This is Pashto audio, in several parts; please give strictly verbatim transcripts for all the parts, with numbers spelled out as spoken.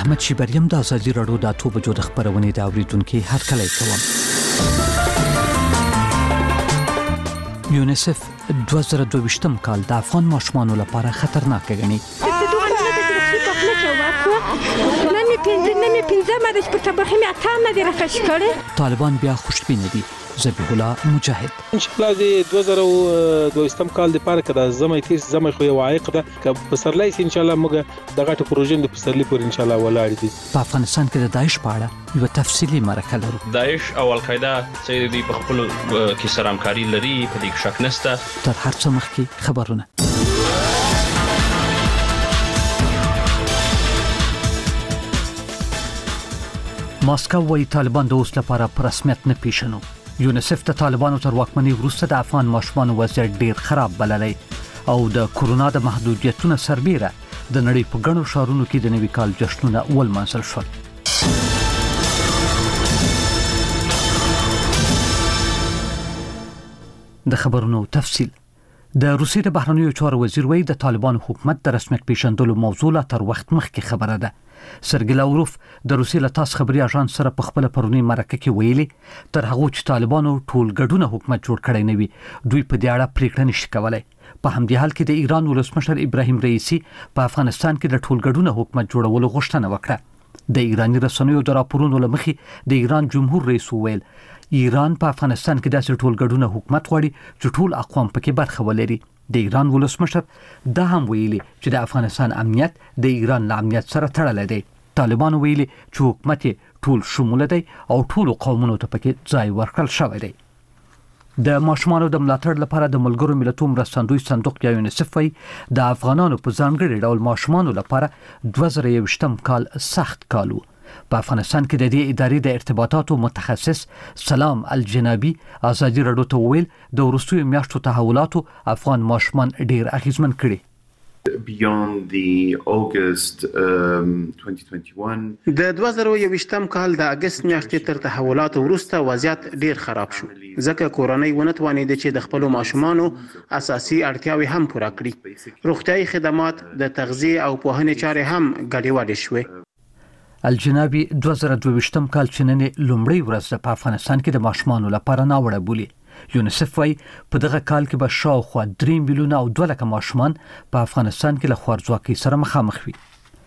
احمد شیبریم د ازادي راډیو د اته بجو د خبرونې د اوریدونکو هرکلی کوم. یونیسف دوه زره دوه ویشتم کال د افغان ماشومانو لپاره خطرناک ګڼي. طالبان بیا خوشبینه دي. ذبیح الله مجاهد ان شاء الله د دوه زره دوه ویشتم کال لپاره کدا زمې تیر زمې خو یو عایق ده ک پسرلای ان شاء الله موږ دغه پروژې د پسرلی پر ان شاء الله ولاړ دي. په افغانستان کې د داعش په اړه یو تفصیلی مرکه لرو. داعش او القاعده چې د خپل کې سره همکاري لري په دې شک نشته. تر هر څه مخکې خبرونه. ماسکو وايي طالبان د اوس لپاره پر رسمیت نه پیژنو. یونیسف د طالبانو تر واکمنۍ وروسته د افغان ماشومانو وضعیت ډیر خراب بللی او د کورونا د محدودیتونو سربیره د نړۍ په ګڼو ښارونو کې د نوي کال جشنونه ولمانځل شول. د خبرونو تفصیل. د روسیې د بهرنیو چارو وزیر وایي د طالبانو حکومت د رسمیت پیژندلو موضوع لا تر وخت مخکې خبره ده. سرګی لاوروف د روسیې له تاس خبري اژانس سره په خپل پرونی مرکه کې ویلي تر هغه چې طالبانو ټول ګډونه حکومت جوړ کړی نه وي دوی په دې اړه پریکړه نشي کولای. په همدې حال کې د ایران ولسمشر ابراهیم رئیسی په افغانستان کې د ټول ګډونه حکومت جوړولو غوښتنه وکړه. د ایرانی رسنیو د راپورونو لمخې د ایران جمهور رئیس ویل ایران په افغانستان کې داسې ټول ګډونه حکومت غواړي چې ټول اقوام پکې برخه ولري. د ایران ولسمشر دا هم ویلي چې د افغانستان امنیت د ایران له امنیت سره تړلی دی. طالبان ویلي چې حکومت ټول شموله دی او ټول قومونو ته پکې ځای ورکړل شوی دی. د ماشومانو د ملاتړ لپاره د ملګرو ملتونو مرستندوی صندوق یا یونیسف وايي د افغانانو په ځانګړي ډول ماشومانو لپاره دوه زره یوویشتم کال سخت کال و. په افغانستان کې د دې ادارې د ارتباطاتو متخصص سلام الجنابي ازادي راډیو ته ویل د وروستیو میاشتو تحولاتو افغان ماشومان ډیر اغیزمن کړي. Beyond the August um, twenty twenty-one د دوه زره یوویشتم کال د اگست میاشتې تر تحولاتو وروسته وضعیت ډیر خراب شو ځکه کورنۍ ونه توانېده چې د خپل ماشومانو اساسي اړتیاوې هم پوره کړي. روغتیايي خدمات د تغذیه او پوهنې چارې هم ګډوډې شوې. الجنابي دوه زره دوه ویشتم کال چې نن لومړی ورځ په افغانستان کې د ماشومانو لپاره ناوړه بولي. یونیسف وايي په دغه کال کې به شاوخوا درې میلیونه او دوه لکه ماشومان په افغانستان کې له خوارځواکۍ سره مخامخ وي.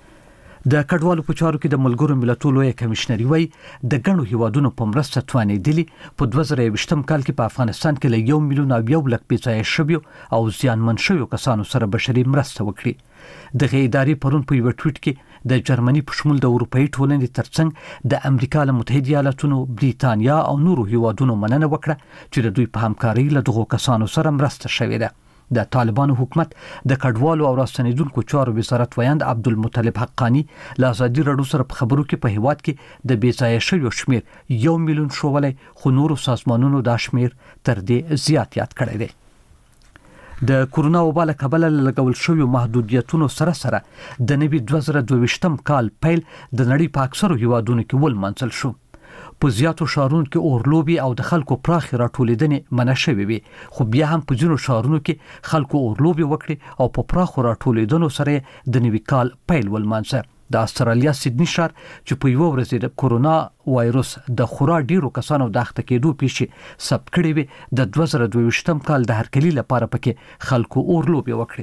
د کډوالو په چارو کې د ملګرو ملتونو لوی کمشنري وايي د ګڼو هیوادونو په مرسته توانېدلي په دوه زره یوویشتم کال کې په افغانستان کې له یو میلیون او یو لک بېځایه شویو او زیانمن شویو کسانو سره بشري مرسته وکړي. دغه ادارې پرون په یو ټویټ کې د جرمني په شمول د اروپאי ټولنې ترڅنګ د امریکا له متحده ایالاتونو، بریتانیا او نورو هیوادونو مننه وکړه چې د دوی په همکارۍ له دغو کسانو سره مرسته شوې ده. د طالبانو حکومت د کډوالو او راستنیدونکو چارو وزارت ویاند عبدالمطلب حقانی له ازادي راډیو سره په خبرو کې په هیواد کې د بېځایه شویو شمیر یو میلیون شولی خو نورو سازمانونو دا شمیر تر دې زیات یاد کړی دی. د کورونا وبا له کبله لګول شویو محدودیتونو سره سره د نوي دوه زره دوه ویشتم کال پیل د نړۍ په اکثرو هیوادونو کې ولمانځل شو. په زیاتو ښارونو کې اورلوبي او د خلکو پراخې راټولېدنې منع شوې وي خو بیا هم په ځینو ښارونو کې خلکو اورلوبي وکړي او په پراخو راټولېدنو سره د نوي کال پیل ولمانځه. د استرالیا سیدنی ښار چې په یو ورځ د کورونا وایروس د خورا ډیرو کسانو د اخته کېدو پیښې ثبت کړې وي د دوه زره دوه ویشتم کال د هرکلي لپاره پکې خلکو اورلوبي وکړي.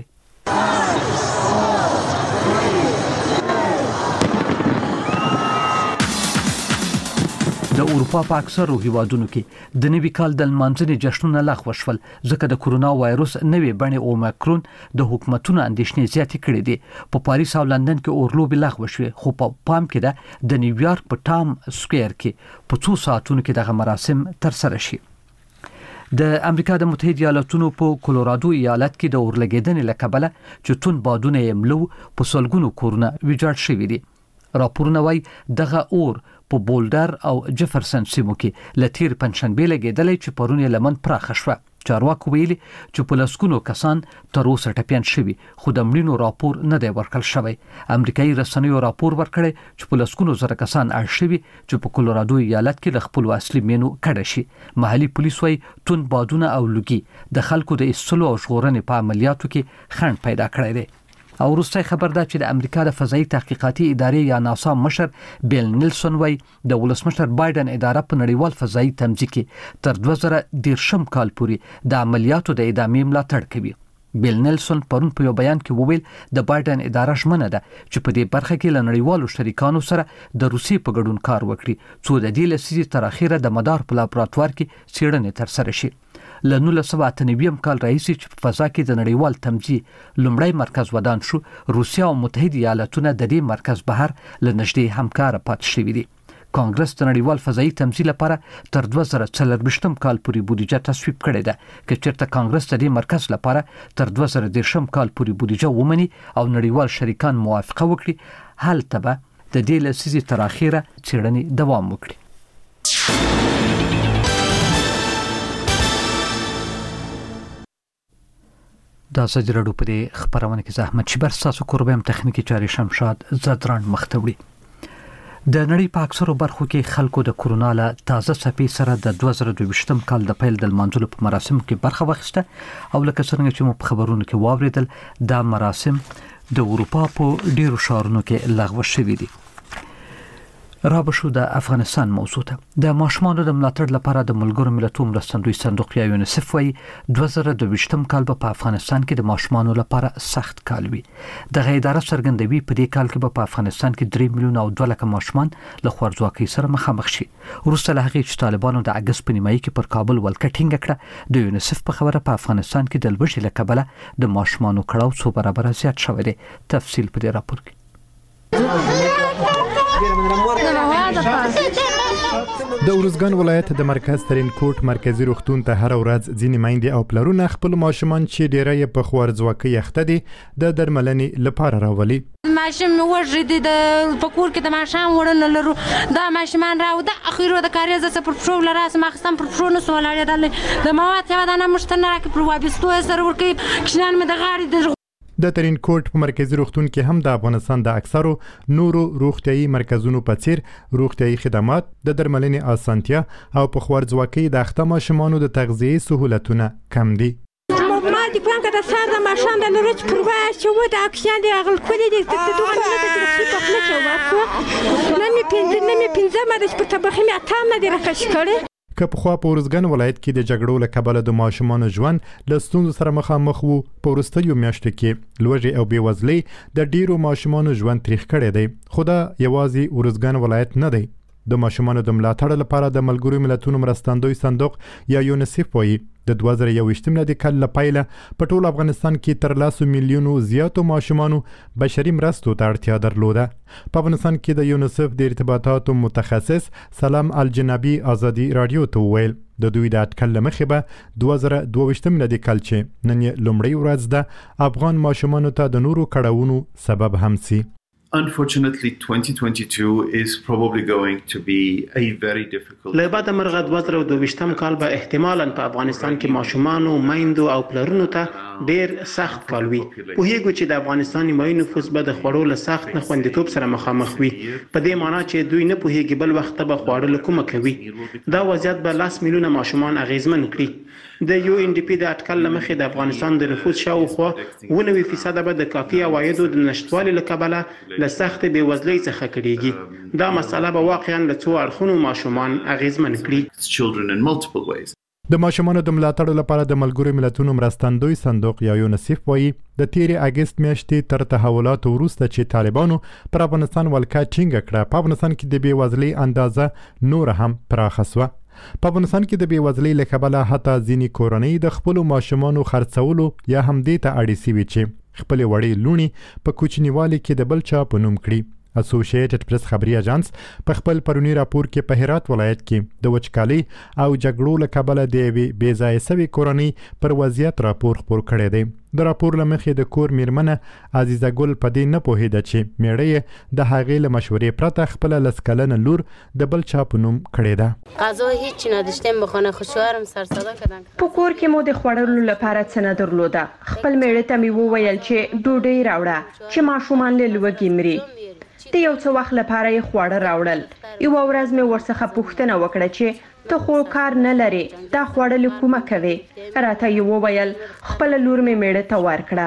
د اروپا په اکثرو هیوادونو کې د نوي کال د لمانځنې جشنونه لغوه شول ځکه د کورونا وایروس نوې بڼې اومیکرون د حکومتونو اندېښنې زیاتې کړې دي. په پاریس او لندن کې اورلوبي لغوه شوې خو په پام کې ده د نیویارک په ټام سکویر کې په څو ساعتونو کې دغه مراسم ترسره شي. د امریکا د متحده ایالاتونو په کولورادو ایالت کې د اورلګیدنې له کبله چې توند بادونه یې ملو په سلګونو کورونه ویجاړ شوي دي. راپورونه وايي دغه اور په بولډر او جفرسن سیمو کې لتیر پنځشنبه لګیدلې چې پرون یې لمن پراخه شوه. چارواکو ویلي چې په لسګونو کسان تر اوسه ټپیان شوي خو د مړینو راپور نه دی ورکړل شوی. امریکایي رسنیو راپور ورکړی چې په لسګونو زره کسان اړ شوي چې په کولورادو ایالت کې له خپلو اصلي مینو کډه شي. محلي پولیس وايي توند بادونه او لوګي د خلکو د ایستلو او ژغورنې په عملیاتو کې خنډ پیدا کړی دی. او وروستی خبر ده چې د امریکا د فضایي تحقیقاتي ادارې یا ناسا مشر بیل نیلسون وای د ولسمشر بایدن اداره په نړیوال فضایي تمځي کې تر دوه زره دېرشم کال پورې د عملیاتو د ادامې ملاتړ کوي. بیل نیلسون پرون په یو بیان کې وویل د بایدن اداره ژمنه ده چې په دې برخه کې له نړیوالو شریکانو سره د روسیې په ګډون کار وکړي څو د دې لسیزې تر اخره د مدار په لابراتوار کې څېړنې ترسره شي. له نولس سوه اته نوي کال راهیسې چې په فضا کې د نړیوال تمځي لومړی مرکز ودان شو، روسیه او متحده ایالاتونه د دې مرکز بهر له نږدې همکاره پاتې شوي دي. کانګرس د نړیوال فضایي تمځي لپاره تر دوه زره څلرویشتم کال پورې بودیجه تصویب کړې ده. که چېرته کانګرس د دې مرکز لپاره تر دوه زره دېرشم کال پورې بودیجه ومني او نړیوال شریکان موافقه وکړي، هلته به د دې لسیزې تر اخره څېړنې دوام وکړي. دا سجل راډیو په دې خبرونه کې زحمت شبر تاسو کوربم تخنیکی چاري شمشاد زدران مختوړي. د نړۍ په اکثرو برخو کې خلکو د کورونا له تازه څپې سره د دوه زره دوه کال د پیل د لمانځلو په مراسمو کې برخه واخیسته او لکه څنګه چې مو په خبرونو کې واوریدل دا مراسم د اروپا په ډیرو ښارونو کې لغوه شوي دي. را بشو د افغانستان موضوع ته د ماشومانو د ملاتړ لپاره د ملګرو ملتونو مرستندوی صندوق یا یونیسف وايي دوه زره دوه کال په افغانستان کې د ماشومانو لپاره سخت کال وي. د اداره څرګندوي په دې کال کې په افغانستان کې درې میلیون او دوه لک ماشومان له خوارځواکۍ سره مخامخ شي. وروسته له هغې چې طالبانو د اګست په نیمایي کې پر کابل ولکه ټینګه کړه، د یونیسف په خبره په افغانستان کې د لوږې له کبله د ماشومانو کړاو څو برابره زیات شوی دی. تفصیل په دې راپور کې. د ارزګان ولایت د مرکز ترین کوټ مرکزی روغتون ته هر ورځ ځینې میندې او پلرونه خپل ماشومان چې ډیره یې په خوارځواکۍ اخته دي د درملنې لپاره راولي. ماشوم وژې دي د پکور کې د ماشوم وړنه لرو دا ماشومان راو د اخیرو د کاریز څخه پر پرو لراس مخستم پر پرو نو سوالړې د مواد یو د نمشتنه راکې پر وابستو سره ورکی کښنان مې د غاړې د د ترین کوټ په مرکزی روغتون کې هم د افغانستان د اکثرو نورو روغتیايي مرکزونو په څیر روغتیايي خدمات، د درملنې اسانتیا او په خوارځواکۍ د اخته ماشومانو د تغذیې سهولتونه کم دي. ما دي پلان کده سر د ماشوم د لورج پروا چې و د اکسیان دی اغل کولې دي ته دوه نه د ترخیص په لکه ورکو نه می پنځه نه می پنځه ما د په تبخې می اتام نه دی راکش کړي. که په خوا په ارزګان ولایت کې د جګړو له کبله د ماشومانو ژوند له ستونزو سره مخامخ وو، په وروستیو میاشتو کې لوږې او بېوزلۍ د ډیرو ماشومانو ژوند تریخ کړی دی. خو دا یوازې ارزګان ولایت نه دی. د ماشومانو د ملاتړ لپاره د ملګرو ملتونو مرستندوی صندوق یا یونیسف وايي د دوه زره یوویشتم میلادي کال له پیله په ټول افغانستان کې تر لسو میلیونو زیاتو ماشومانو بشري مرستو ته اړتیا درلوده. په افغانستان کې د یونیسف د ارتباطاتو متخصص سلام الجنبي ازادي رادیو ته وویل د دوی د اټکل له مخې به دوه زره دوه میلادي کال چې نن یې لومړۍ ورځ ده افغان ماشومانو ته د نورو کړاوونو سبب هم سي. Unfortunately, twenty twenty-two is probably going to be a very difficult. له بعد مرغه دوه زره دوه کال به احتمالاً په افغانستان کې ماشومان او میندو او پلرونو ته ډیر سخت کال وي. په هیڅ چې د افغانستان نیمایي نفوس به د خوړو له سخت نه خوندیتوب سره مخامخ وي. په دې معنی چې دوی نه پوهیږي بل وخت به خوړل کومه کوي. دا وضعیت به لاس میلیونه ماشومان اغیزمن کړي. د یو ان ډي پی د اټکل لمخې د افغانستان د نفوس شاوخوا نوي فیصد به د کافي عوایدو د نشټوالي لکبله له سخت بېوزلۍ څخه کړيږي. دا مسله به واقعا له څو اړخونو ماشومان اغیزمن کړي. د ماشومانو د ملاتړ لپاره د ملګرو ملتونو مرستندوی صندوق یا یونیسف وايي د تیرې اګست میاشتې تر تحولاتو وروسته چې طالبانو پر افغانستان ولکه ټینګه کړه، په افغانستان کې د بېوزلۍ اندازه نور هم پراخه شوه. په افغانستان کې د بېوزلۍ له کبله حتی ځینې کورنۍ د خپلو ماشومانو خرڅولو یا هم دې ته اړې سوي چې خپلې وړې لوڼې په کوچنیوالي کې د بل چا په نوم کړي. اسوسییټډ پریس خبري اژانس په خپل پرونی راپور کې په هرات ولایت کې د وچکالۍ او جګړو له کبله د یوې بې ځایه سوې کورنۍ پر وضعیت راپور خپور کړی دی. د راپور له مخې د کور میرمنه عزیزه ګل په دې نه پوهېده چې میړه یې د هغې له مشورې پرته خپله لس کلنه لور د بل چا په نوم کړې ده. غذا هیچ نداشتیم به خانه خوشوارم سر صدا کردن. په کور کې مو د خوړلو لپاره څه نه درلوده. خپل میړه ته مې وویل چې ډوډۍ راوړه چې ماشومان له لوږې مري. د یو څه وخت لپاره یې خواړه راوړل. یوه ورځ مې ورڅخه پوښتنه وکړه چې ته خو کار نه لرې، دا خواړه له کومه کوې؟ راته یې وویل خپله لور مې میړه ته ورکړه.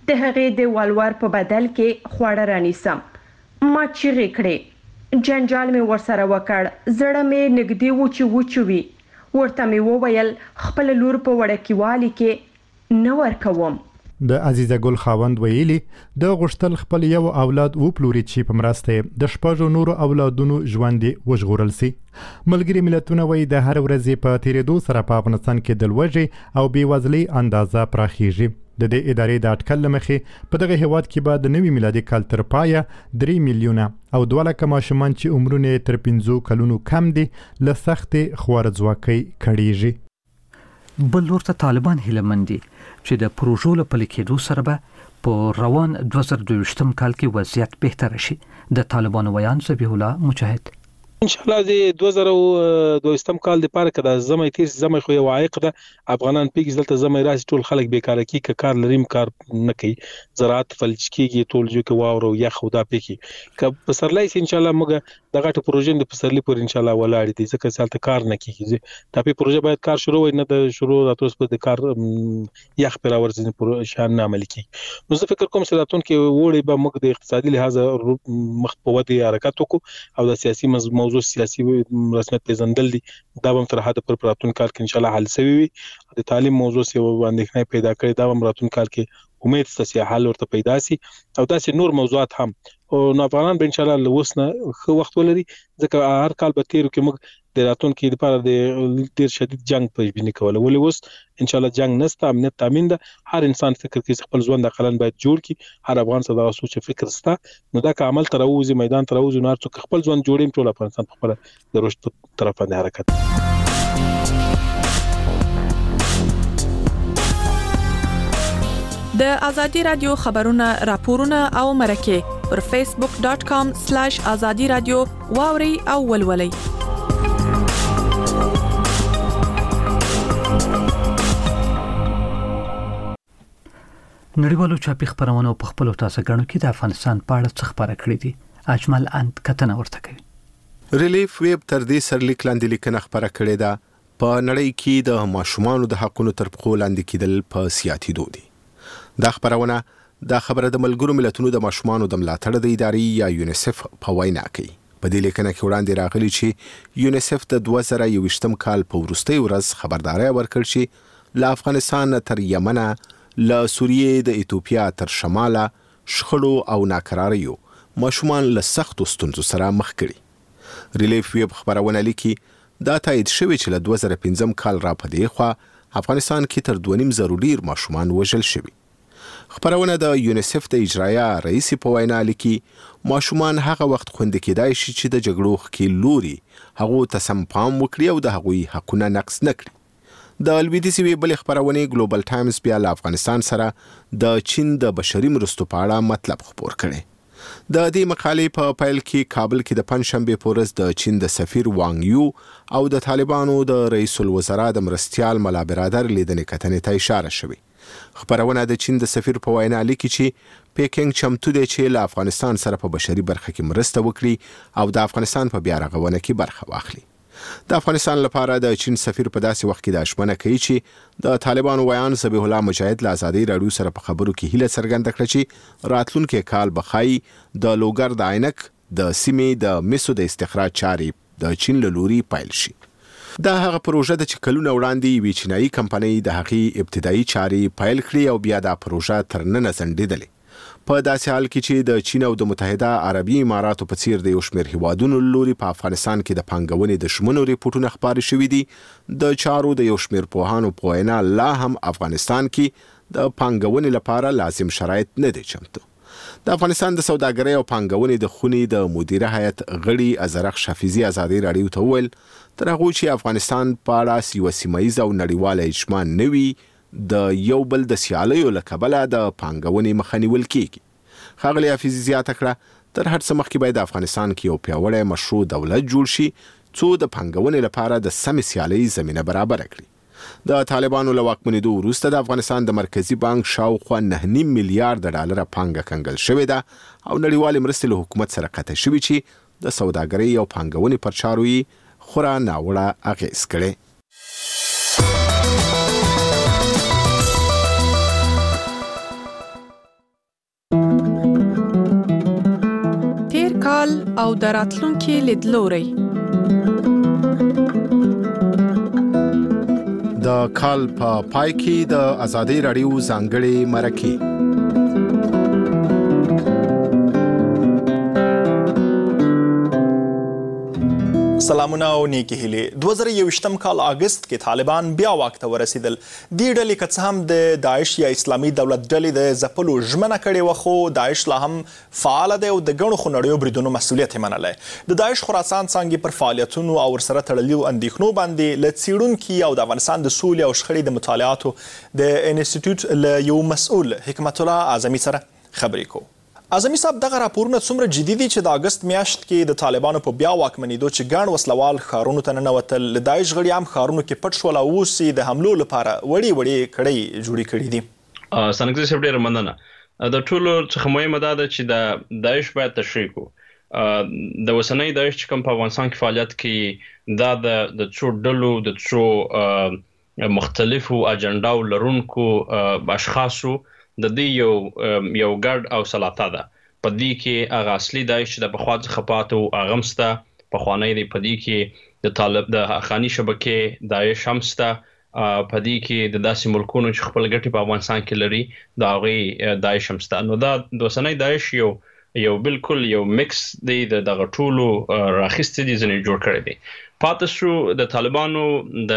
د هغې د والور په بدل کې خواړه رانیسم. ما چیغې کړې، جنجال مې ورسره وکړ، زړه مې نږدې و چې وچوي. ورته مې وویل خپل لور په وړکیوالي کې نه ورکوم. د عزیزه ګل خاوند ویلي د غشتل خپل یو اولاد و پلوري چې په مرسته د شپږو نورو اولادونو ژوند وژغورل سي. ملګری ملتونه وایي د هر ورځې په تیریدو سره په افغانستان کې د لوږې او بېوزلۍ اندازه پراخیږي. د دې ادارې د اټکل له مخې په دغه هیواد کې به د نوي میلادي کال تر پایه درې میلیونه او دوه لکه ماشومان چې عمرونه یې تر پنځو کلونو کم دي له سختې خوارځواکۍ کړېږي. بل لور ته طالبان هیلهمند دي چې د پروژو له پلي کېدو سره به په روان دوه زره دوه ویشتم کال کې وضعیت بهتر شي. د طالبانو ویان ذبیح الله مجاهد ان شاء الله د دوه زره دوه ویشتم کال د پاره کده زمې تیر زمې خو یو عایق ده. افغانان پیګ زلته زمې راځي ټول خلک بیکاره کی ک کار لریم کار نه کوي، زراعت فلج کیږي، ټول جو کې واورو یا خدا پکې ک پسرلای ان شاء الله موږ دغه ټ پروژې د پسرلی پر ان شاء الله ولاړ دي ځکه سالته کار نه کیږي. دا په پروژه باید کار شروع وي، نه د شروع راتوس په د کار یخ پر ورځې پر شان نه عمل کی. نو زه فکر کوم چې راتون کې وړي به موږ د اقتصادي لحاظ مخ په ودی حرکت وکړو او د سیاسي موضوع سیاسي رسمیت پیژندل دي دا هم تر حد پر پراتون کال کې ان شاء الله حل شوی وي. د تعلیم موضوع سی باندې پیدا کړی دا هم راتون کال کې امید ستاسو حل ورته پیدا سي او داسې نور موضوعات هم او نو افغانان به ان شاء الله لوسنه خو وخت ولري ځکه هر کال به تیرو کې موږ د راتون کې لپاره د ډیر شدید جنگ پیژنې کوله ولې وس ان شاء الله جنگ نسته، امنیت تامین ده. هر انسان فکر کوي خپل ژوند اقلن باید جوړ کړي، هر افغان څه دا سوچ فکر ستا نو دا که عمل تر اوزي میدان تر اوزي نار څوک خپل ژوند جوړیم ټول افغانستان په خپل د رشد طرف باندې حرکت. د ازادي رادیو خبرونه راپورونه او مرکه پر فیسبوک ډاٹ کام سلیش ازادي رادیو واوري او ولولي. نړیوالو چاپی خبرونو په خپل تاسو غنو کې د افغانستان په اړه څه خبره کړې دي. اجمل اند کتنه ورته کوي. ریلیف ویب تر دې سرلیک لاندې لیکنه خبره کړې ده په نړۍ کې د ماشومانو د حقوقو تر پښو لاندې کېدل په سیاتېدو دي. دا خبرونه دا خبره د ملګرو ملتونو د ماشومانو د ملاتړ د ادارې یا یونیسف په وینا کوي. په دې لیکنه کې وړاندې راغلي چې یونیسف د دوه زره یو ویشتم کال په وروستۍ ورځ خبرداري ورکړ چې له افغانستان تر یمن، له سوریې د ایتوپیا تر شماله شخړو او ناکراریو ماشومان له سختو ستونزو سره مخ کړي. ریلیف ویب خبرونه لیکي دا تایید شوی چې له دوه زره پنځم کال را پدې خوا افغانستان کې تر دوه نیم زره ډیر ماشومان وژل شوي. خبرونه د یونیسف د اجرایه رئیس په وینا لیکي ماشومان هغه وخت خوندې کېدای شي چې د جګړو ښکېل لوري هغو ته سم پام وکړي او د هغوی حقونه نقض نه کړي. د لویدیځې ویبلې خبرونې ګلوبل ټایمز بیا له افغانستان سره د چین د بشري مرستو په اړه مطلب خپور کړي. د دې مقالې په پیل کې کابل کې د پنځشنبه په ورځ د چین د سفیر وانګ یو او د طالبانو د رئیس الوزرا د مرستیال ملا برادر لیدنې کتنې ته اشاره شوې. خبرونه د چین د سفیر په وینا لیکي چې پیکینګ چمتو دی چې له افغانستان سره په بشري برخه کې مرسته وکړي او د افغانستان په بیا رغونه کې برخه واخلي. د افغانستان لپاره د چین سفیر په داسې وخت کې د اشمنه کوي چې د طالبانو ویان ذبیح الله مجاهد له ازادي راډیو سره په خبرو کې هیله څرګنده کړه چې راتلونکي کال بخای د لوګر د عینک د سیمې د مسو د استخراج چارې د چین له لوري پیل شي. دا هغه پروژه د چې کلونه وړاندې وی چینایي کمپنۍ د هغې ابتدایي چارې پیل کړې او بیا دا پروژه تر ننه ځنډېدلې. په داسې حال کې چې د چین او د متحده عربي اماراتو په څیر د یو شمېر هیوادونو لوري په افغانستان کې د پانګونې د شمنو ریپورتونه خپاره شوي دي، د چارو د یو شمېر پوهانو په وینا لا هم افغانستان کې د پانګونې لپاره لازم شرایط نه دي چمتو. د افغانستان د سوداګرۍ او پانګونې د خونې د مدیره هیئت غړي ازرق شفیزي ازادي راډیو ته وویل تر هغه چې افغانستان په اړه یو سیمه او نړیواله اجماع نه وي د یو بل د سیالیو له کبله د پانګونې مخه نیول کیږي. ښاغلي حفیظي زیاته کړه تر هر څه مخکې باید د افغانستان کې یو پیاوړی مشروع دولت جوړ شي څو د پانګونې لپاره د سمې سیالۍ زمینه برابره کړي. د طالبانو له واکمنېدو وروسته د افغانستان د مرکزی بانک شاوخوا نه نیم میلیارډ ډالر پانګه کنګل شوې ده او نړیوالې مرستې له حکومت سره قطع شوې چې د سوداګرۍ او پانګونې پر چارو یې خورا ناوړه اغېز کړی. کال او د راتلونکي لیدلوري. د کال په پای کې د آزادۍ رادیو ځانګړي مرکه سلامونه او نیکی هیله. دوه زره یوویشتم کال اگست کې طالبان بیا واک ته ورسېدل. دې ډلې که څه هم د داعش یا اسلامي دولت ډلې د ځپلو ژمنه کړې وه، خو داعش لا هم فعاله دی او د ګڼو خونړیو بریدونو مسؤلیت یې منلی. د داعش خراسان څانګې پر فعالیتونو او ورسره تړلیو اندېښنو باندې له څېړونکي او د افغانستان د سولې او شخړې د مطالعاتو د انسټیټیوټ له یو مسؤل حکمت الله اعظمي سره خبرې کوو. اعظمي صاحب، دغه راپورونه څومره جدي دي چې د اګست میاشت کې د طالبانو په بیا واکمنېدو چې ګڼ وسلوال ښارونو ته ننوتل، له داعش غړي هم ښارونو کې پټ شول او اوس یې د حملو لپاره وړې وړې کړۍ جوړې کړي دي؟ سنګزي صاحب ډېره مننه. د ټولو څخه مهمه دا ده چې د داعش باید تشریح کړو. د اوسنۍ داعش چې کوم په افغانستان کې فعالیت کوي، دا د څو ډلو د څو مختلفو اجنډاو لرونکو اشخاصو د دې یو یو ګډ او سلاطه ده. په دې کې هغه اصلي داعش چې د پخوا څخه پاتې و هغه هم شته، پخوانی دی. په دې کې د طالب د حقاني شبکې داعش هم شته. په دې کې د داسې ملکونو چې خپل ګټې په افغانستان کې لري د هغوی داعش هم شته. نو دا د اوسنۍ داعش یو یو بالکل یو مکس دی، د دغه ټولو راخیستې دي، ځینې جوړ کړی دی. پاتې شو د طالبانو د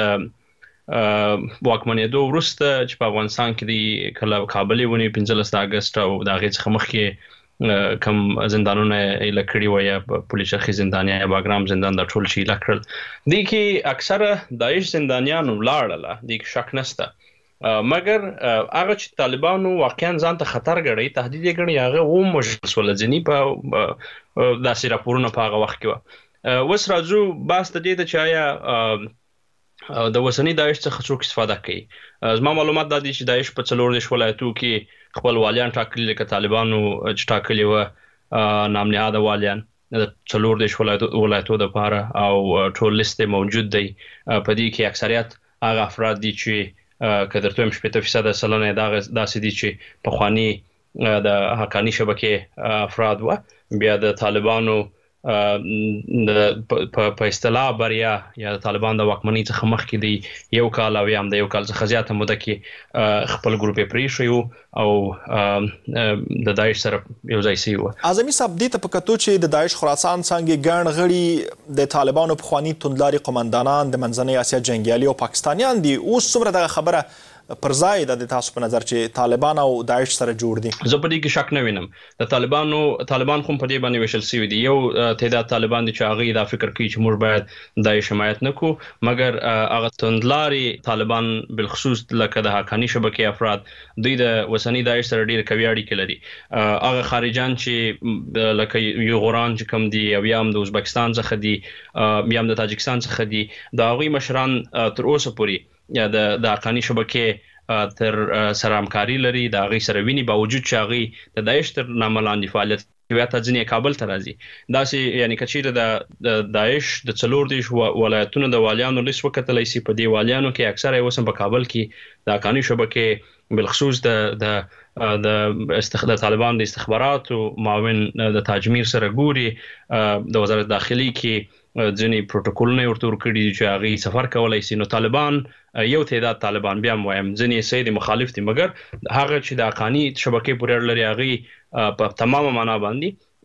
واکمنېدو وروسته چې په افغانستان کې دی، کله کابل یې ونیو پنځلس د اګست او د هغې څخه مخکې کم زندانونه یې ایله کړي وه، یا پولیسرخي زندانیان یا باګرام زندان، دا ټول چې ایله کړل. دې کې اکثره داعش زندانیان ولاړله، دې کې شک نشته. مګر هغه چې طالبانو واقعا ځان ته خطر ګڼي، تهدید یې ګڼي، هغه ووژل شول. ځینې په داسې راپورونه په هغه وخت کې وه. اوس راځو بحث د دې ته چې آیا د اوسني داعش څخه څوک استفاده کوي. زما معلومات دا دي چې داعش په څلور دېرش ولایتو کې خپل والیان ټاکلي، لکه طالبانو چې ټاکلي وه نامنهاده والیان د څلور دېرش ولایتو دپاره، او ټول لیست موجود دی. په دې کې اکثریت هغه افراد دي چې که درته وایم شپېته فیصده سلنه یې داسې دي چې پخواني د حقاني شبکې افراد وه. بیا د طالبانو په اصطلاح بریا یا د طالبان د واکمنۍ څخه مخکې دی یو کال او یا هم د یو کال څخه زیاته موده کې خپل ګروپ یې پرېښی و او د داعش سره یو ځای سوي وه. اعظمي صاحب، دې ته په کتو چې د داعش خراسان څانګې ګڼ غړي د طالبانو پخواني توندلاري قمندانان، د منځنۍ اسیا جنګیالي او پاکستانیان دي، اوس څومره دغه خبره پر ځای ده د تاسو په نظر چې طالبان او داعش سره جوړ دي؟ زه په دې کې شک نه وینم. د طالبانو طالبان خو په دې باندې ویشل شوي دي. یو تعداد طالبان دي چې هغوی دا فکر کوي چې موږ باید داعش حمایت نه کړو، مګر هغه توندلاري طالبان بالخصوص لکه د حقاني شبکې افراد، دوی د اوسني داعش سره ډېرې قوي اړیکې لري. هغه خارجان چې لکه یوغوران چې کوم دي، او یا هم د ازبکستان څخه دي، یا هم د تاجکستان څخه دي، د هغوی مشران تر اوسه پورې یا د حقاني شبکې تر سره همکاري لري، د هغوی سره ویني، باوجود چې هغوی د داعش تر نامه لاندې فعالیت کوي. حتی ځینې کابل ته راځي. داسې یعنې که چېرې د داعش د څلور دېرش ولایتونو د والیانو لیست وکتلی سي، په دې والیانو کې اکثره یې اوس هم په کابل کې د حقاني شبکې بالخصوص د د د طالبان د استخباراتو معاون د تاجمیر سره ګوري. د وزارت داخلي کې ځینې پروتوکولونه ورته ورکړي دي چې هغوی سفر کولی سي. نو طالبان یو تعداد طالبان بیا هم وایم ځینې سید مخالف دي، مګر هغه چې د حقاني شبکې پورې اړه لري هغوی په تمامه معنا باندې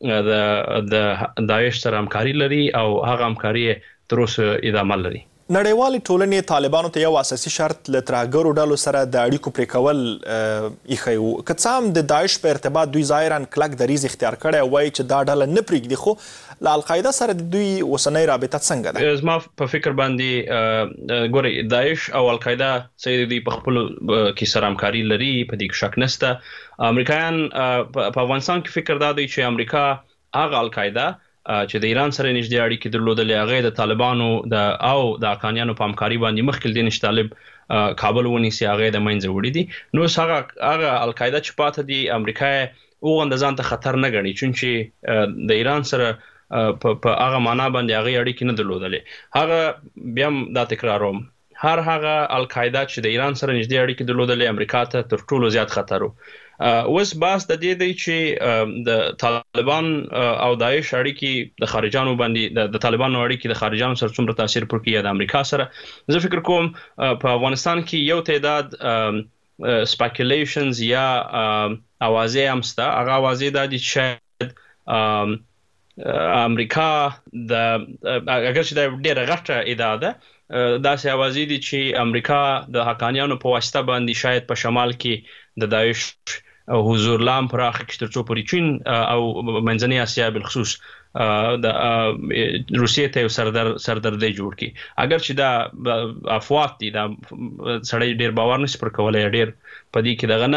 د داعش سره همکاري لري او هغه همکاري تر اوسه ادامه لري. نړیوالې ټولنې طالبانو ته یو اساسي شرط له ترهګرو ډلو سره د اړیکو پرې کول ایښی و. که څه هم د داعش په ارتباط دوی ظاهرا کلک دریځ اختیار کړی او وایي چې دا ډله نه پرېږدي، خو له القاعده سره د دوی اوسنۍ رابطه څنګه ده؟ زما په فکر باندې ګورئ، داعش او القاعده څه دوی په خپلو کې سره همکاري لري، په دې کې شک نشته. امریکایان په افغانستان کې فکر دا دی چې امریکا هغه القاعده چې د ایران سره نږدې اړیکې درلودلې، هغه د طالبانو د او د حقانیانو په همکاري باندې مخکې دین طالب کابل ونیسي، هغه د منځه وړي دي. نو هغه هغه القاعده چې پاتې دي، امریکا اوغنده ځان ته خطر نه ګڼي، چونچې د ایران سره په هغه معنا باندې هغه اړیکې نه درلودلې. هغه بیا دا تکراروم، هر هغه القاعده چې د ایران سره نږدې اړیکې درلودلې امریکا ته تر ټولو زیات خطر و. اوس باس د دې دی چې د طالبان او داعش اړیکې د خارجانو باندې د طالبانو اړیکې د خارجانو سره څومره تاثیر پر کوي د امریکا سره. زه فکر کوم په افغانستان کې یو تعداد سپیکولیشنز یا اوازې هم شته. هغه اوازې دا دي چې شاید امریکا د اگر چې د ډېره غټه ادعا ده داسې اوازې دي چې امریکا د حقانیانو په واسطه باندې شاید په شمال کې د داعش حضور لام پراخ کړي تر څو پورې چین او منځنۍ اسیا بالخصوص د روسیې ته سردر سردردي جوړ کړي. اگر چې دا افواط دي دا سړی ډېر باور نشي پر کولای ډېر په دې کې دغه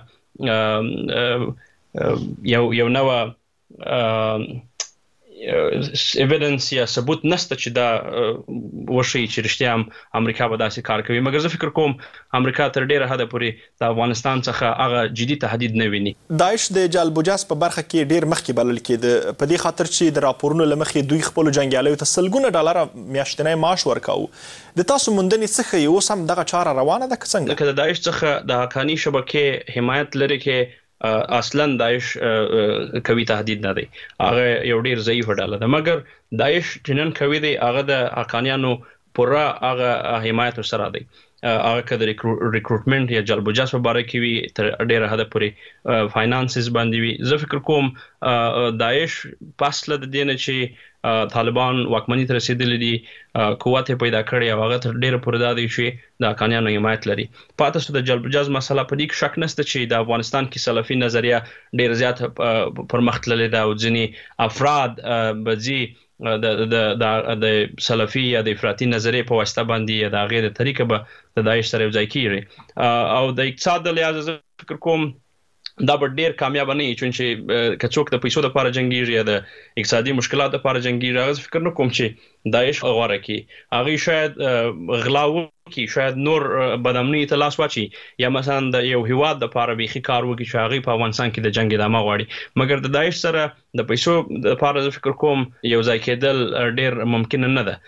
نسته یو یو نو ایویډنس یا ثبوت نشته چې دا وشي چې رښتیا هم امریکا به داسې کار کوي. مګر زه فکر کوم امریکا تر ډیره حده پورې د افغانستان څخه هغه جدي تهدید نه ویني. داعش د جالبوجاس په برخه کې ډیر مخکې بلل کېده په دې خاطر چې د راپورونو لمخې دوی خپل جنگیالیو ته سلګونه ډالر میاشتنی معاش ورکاو. د تاسو موندنې څخه یو سم دغه چاره روانه ده څنګه؟ لکه د داعش څخه د حقانی شبکې حمایت لري کې اصلا داعش کوي تهدید نه دی. هغه یو ډیر ضعیف ډله ده. مګر داعش جنن کوي دی هغه د حقانیانو پورا هغه حمایت سره دی. هغه کده ریکروټمنټ یا جلبوجاس په باره کې وي تر ډیره حد پورې فاینانسز باندې وي. زه فکر کوم داعش پاسله د دینه چې طالبان واکمنۍ ته رسیدلي دي قوت پیدا کړی او هغه تر ډیره پورې دا دی چې د حقانیانو حمایت لري. پاتې شو د جلبوجاز مسله په دې کې شک نشته چې د افغانستان کې سلفي نظریه ډیر زیات پرمختللې ده او ځینې افراد بځي د د د سلفي یا د افراطي نظریه په واسطه باندې د هغې د طریقه به د داعش سره یوځای کیږي او د اقتصاد د لحاظه زه فکر کوم دا به ډیر کامیاب نه وي چې که څوک د پیسو لپاره جنګیږي یا د اقتصادي مشکلاتو لپاره جنګیږي هغه فکر نه کوم چې داعش غوړه کی هغه شاید غلاو کی شاید نور بدامنی ته لاس واچي یا مثلا د یو هیواد د لپاره بيخي کار وکړي چې هغه په افغانستان کې د جنگ ادامه غواړي. مګر د داعش سره د پیسو د لپاره فکر کوم یو ځای کېدل ډیر ممکن نه ده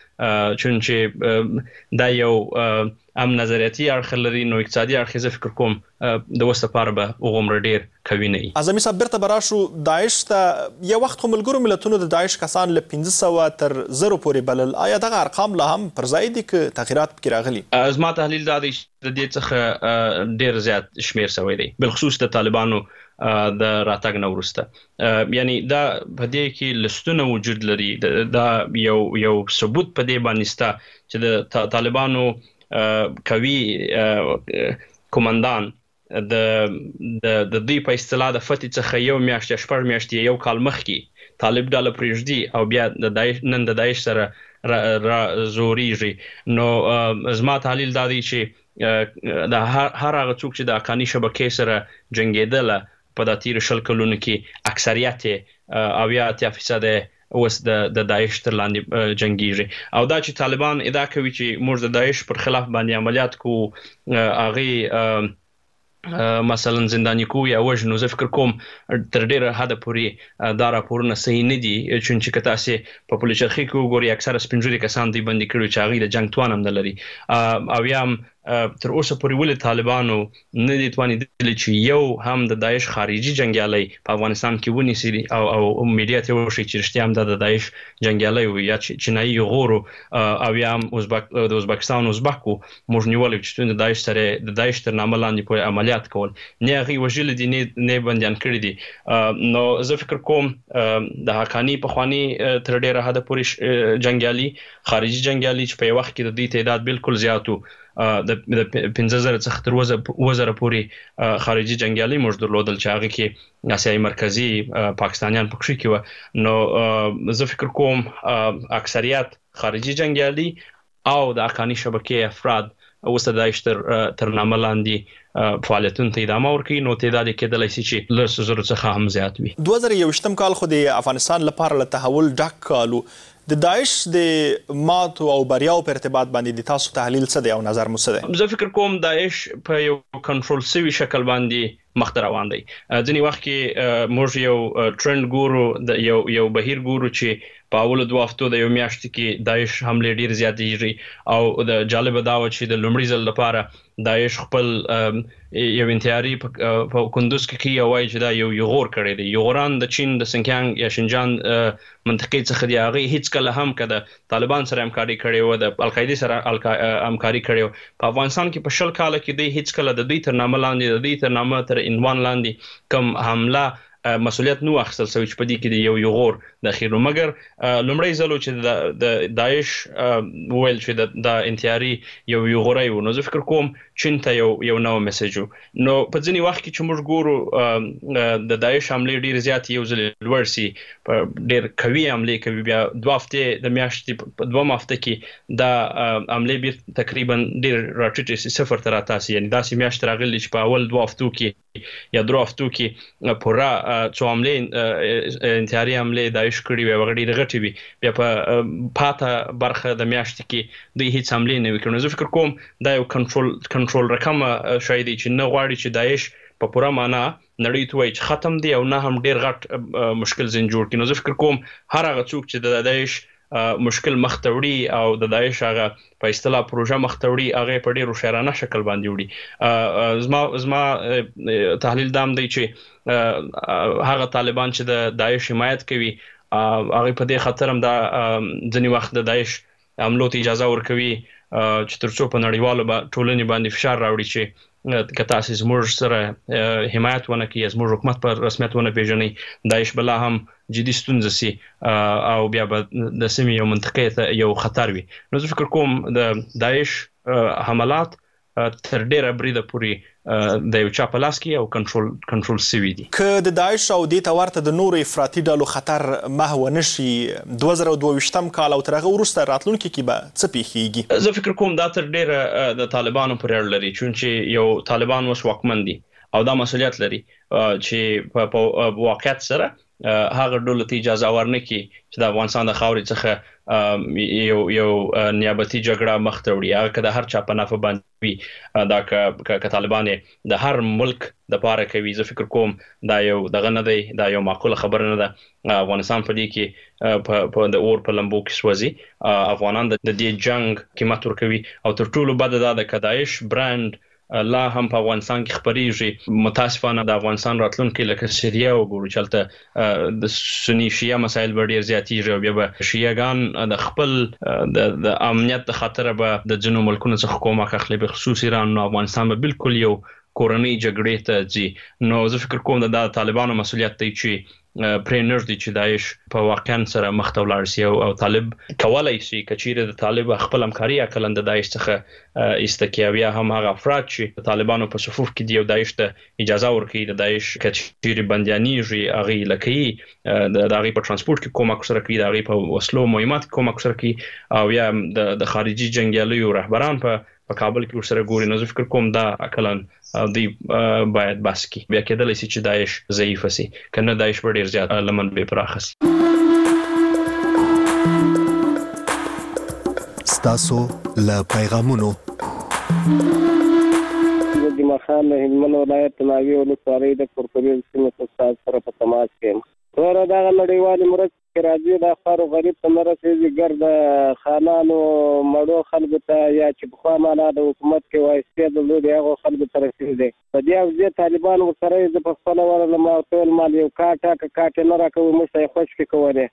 چې دا یو ام نظریاتي اړخ لري نو اقتصادي اړخ زه فکر کوم د وسته لپاره به وګوم ډیر کوي نه. اعظمي صاحب برته براشو داعش ته یو وخت خو ملګرو ملتونو د داعش کسان له پنځه سوه تر زرو پورې بلل. آیا دغه ارقام لا هم پر ځای دي که تغیرات پکې راغلي؟ زما تحلیل دا دی چې د دې څخه ډیر زیات شمیر شوی دی بالخصوص د طالبانو د راتګ نه وروسته. یعنی دا په دې کې لستونه وجود لري. دا یو یو ثبوت په دې باندې شته چې د طالبانو کوي کومندان د د د دوی په اصطلاح د فتح څخه یو میاشت یا شپږ میاشتې یو کال مخکې طالب ډله پرېږدي او بیا د داعش نن د داعش سره را زوريږي. نو زما تحلیل دا دی چې د هر هغه څوک چې د حقاني شبکې سره جنګېدله په دا تیر شل کلونو کې اکثریت اویا اتیا فیصد اوس د د داعش تر لاندې جنگیږي. او دا چې طالبان ادعا کوي چې موږ د داعش پر خلاف باندې عملیات کوو هغه مثلا زنداني کوي او وژنو، زه فکر کوم تر ډیره حده پورې دا راپورونه صحیح نه دي چې که تاسو په پولیسرخي کې وګورئ اکثره سپینځوري کسان دی باندې کړي چې هغه د جنگ توان هم نه لري او یا تر اوسه پورې ولې طالبانو نه دي توانېدلي چې یو هم د داعش خارجي جنګیالي په افغانستان کې ونیسي او او میډیا ته وشي چې رښتیا هم د داعش جنګیالي وي یا چینایي غورو او یا هم ازبک د ازبکستان ازبکو موږ نیولې چې د داعش سره د داعش تر نامه لاندې په عملیات کول نه هغه وجل دي نه بنديان کړی دي. نو زه فکر کوم د حقانی په خواني تر ډیره حد پورې جنګیالي خارجي جنګیالي چې په وخت کې د دې تعداد بالکل زیاتو د پنځه زره څخه تر اووه زره پورې خارجي جنګیالي موږ درلودل چې هغه کې اسیايي مرکزي پاکستانیان پکښې کې و. نو زه فکر کوم اکثریت خارجي جنګیالي او د حقانی شبکې افراد اوس د داعش تر تر نامه لاندې فعالیتونو ته ادامه ورکوي. نو تعداد کېدلی شي چې له سلو زرو څخه هم زیات وي. دوه زره یوویشتم کال خو د افغانستان لپاره له تحول ډک کالو. د داعش د ماتو او بریاو په ارتباط باندې د تاسو تحلیل څه دی او نظر مو څه دی؟ زه فکر کوم داعش په یو کنټرول سوي شکل باندې مخ ته روان دی. ځینې وخت کې موږ یو ټرند ګورو د یو یو بهیر ګورو چې په اول دوه هفتو د یو میاشت کې داعش حمله ډیر زیاتېږي او د جالب دا و چې د لومړي ځل لپاره داعش خپل یو انتحاري په کندوز کې کې وایي چې دا یو یغور کړی دی. یغوران د چین د سنکیانګ یا شینجان منطقې څخه دی، هغه هیڅ کله هم کده طالبان سره همکاري کړې و، د القاعده سره همکاري کړې و. په افغانستان کې په شل کال کې دی هیڅ کله د دوی تر نامه لاندې د دوی تر نامه تر عنوان لاندې کوم حمله مسؤلیت نو اخیستل سوی چې په دې کې یو یغور د خیرو. مګر لومړی ځل چې د داعش ویل چې د انتحاري یو یغوري و، نو زه فکر کوم چین ته یو یو نو میسج نو په ځینی وخت کې چې موږ ګورو د داعش حمله ډیر زیات یو ځل لوړ سي، ډیر قوي حمله کوي، بیا دوه هفته د میاشتې په دوه هفته کې دا حمله بیر تقریبا ډیر راټیټ سي صفر تر تاسو، یعنی دا سي میاشت راغلی چې په اول دوه هفتو کې یا درو هفتو کې پورا څو حمله انتحاري حمله داعش کړی وي وغړي دغه وي، بیا په پاته برخه د میاشتې کې دوی هیڅ حمله نه وکړي. زه فکر کوم دا یو کنټرول کنټرول رقم شاید چې نه غواړي چې داعش په پوره معنا نړۍ ته وایي چې ختم دی او نه هم ډیر غټ مشکل زین جوړ کړي. نو زه فکر کوم هر هغه څوک چې د داعش مشکل مختوړي او د داعش هغه په اصطلاح پروژه مختوړي هغه په ډیرو شرانه شکل باندې وړي. زما زما تحلیل دام دی چې هغه طالبان چې د داعش حمایت کوي هغه په دې خاطر هم دا ځنی وخت د داعش عملو ته اجازه ورکوي چې ترڅو په نړیوالو ټولنې باندې فشار راوړي چې که تاسو زموږ سره حمایت ونه کوي، زموږ حکومت پر رسمیت ونه پیژني، داعش بلا هم جدي ستونزه سي او بیا به د سیمې یو منطقې ته یو خطر وي. نو زه فکر کوم د داعش حملات تر ډیره بریده پورې د یو چا په لاس کې او کنټرول کنټرول سوي دي. که د داعش او د تورته د نورو افراطي ډلو خطر محو نشي دوه زره دوه ویشتم کال او ترغه ورسته راتلونکي کې به څه پیښیږي؟ زه فکر کوم دا تر ډیره د طالبانو پورې اړه لري، چې یو طالبان اوس واکمن دي او دا مسؤلیت لري چې په واقعیت سره هغه ډول ته اجازه ورنکړي چې د افغانستان د خاورې څخه یو یو نیابتي جګړه مخ ته وړي، هغه که د هر چا په نفع باندې وي، دا که طالبان د هر ملک د پاره کوي، زه فکر کوم دا یو دغه نه دی، دا یو معقوله خبره نه ده. افغانستان په دې کې په د اور په لمبو کې سوځي، افغانان د دې جنگ قیمت ورکوي او تر ټولو بد دا د داعش برانډ لا هم په افغانستان کې خبريږي. متاسفانه د افغانستان راتلونکي لکه سیریه وګورو چلته د سنی شیعه مسایل ډیر زیاتېږي او بیا به شیعهګان د خپل د امنیت د خاطر به د جنو ملکونو څخه کومک اخلي، به خصوص ایران. نو افغانستان به بالکل یو کورنۍ جګړې ته ځي. نو زه فکر کوم د طالبانو مسؤلیت دی چې پرېنر دي چې داعش په واقعا سره مخ ته ولاړ شي او طالب کولای شي کچیره د طالب خپل همکاري عقلن د داعش څخه استکیاویا هم هغه افراد چې طالبانو په صفوف کې دی او داعش ته اجازه ورکړي د داعش کچیره بنديانیږي هغه لکه د داغي په ترانسپورت کې کومک سره کوي، داغي په وسلو مهمات کومک سره کوي او یا د خارجي جنگیالیو رهبران په په کابل کې ورسره ګوري. نو زه فکر کوم دا عقلن دی باید بس کی بیا کېدلی شي چې داعش ضعیف شي، کنه داعش ډیر زیات لمن به پراخ شي. ستاسو له پیغامونو د مخان هلمند ولایت ناوی ولسوالۍ د کورکوري سیمه په سره په تماس کې ورته دا نړیوالې مرستې راځي د خارو غریب ته مرستې ګرد خانانو مړو خلکو ته یا چې په خوا معنا د حکومت کې وایي د لوی هغه خلکو ته رسیدي. په دې اوځي طالبان ورسره د په خپل ورله ما ټول مال یو کاټه کاټه نه راکوي، مشه خوش کې کوله.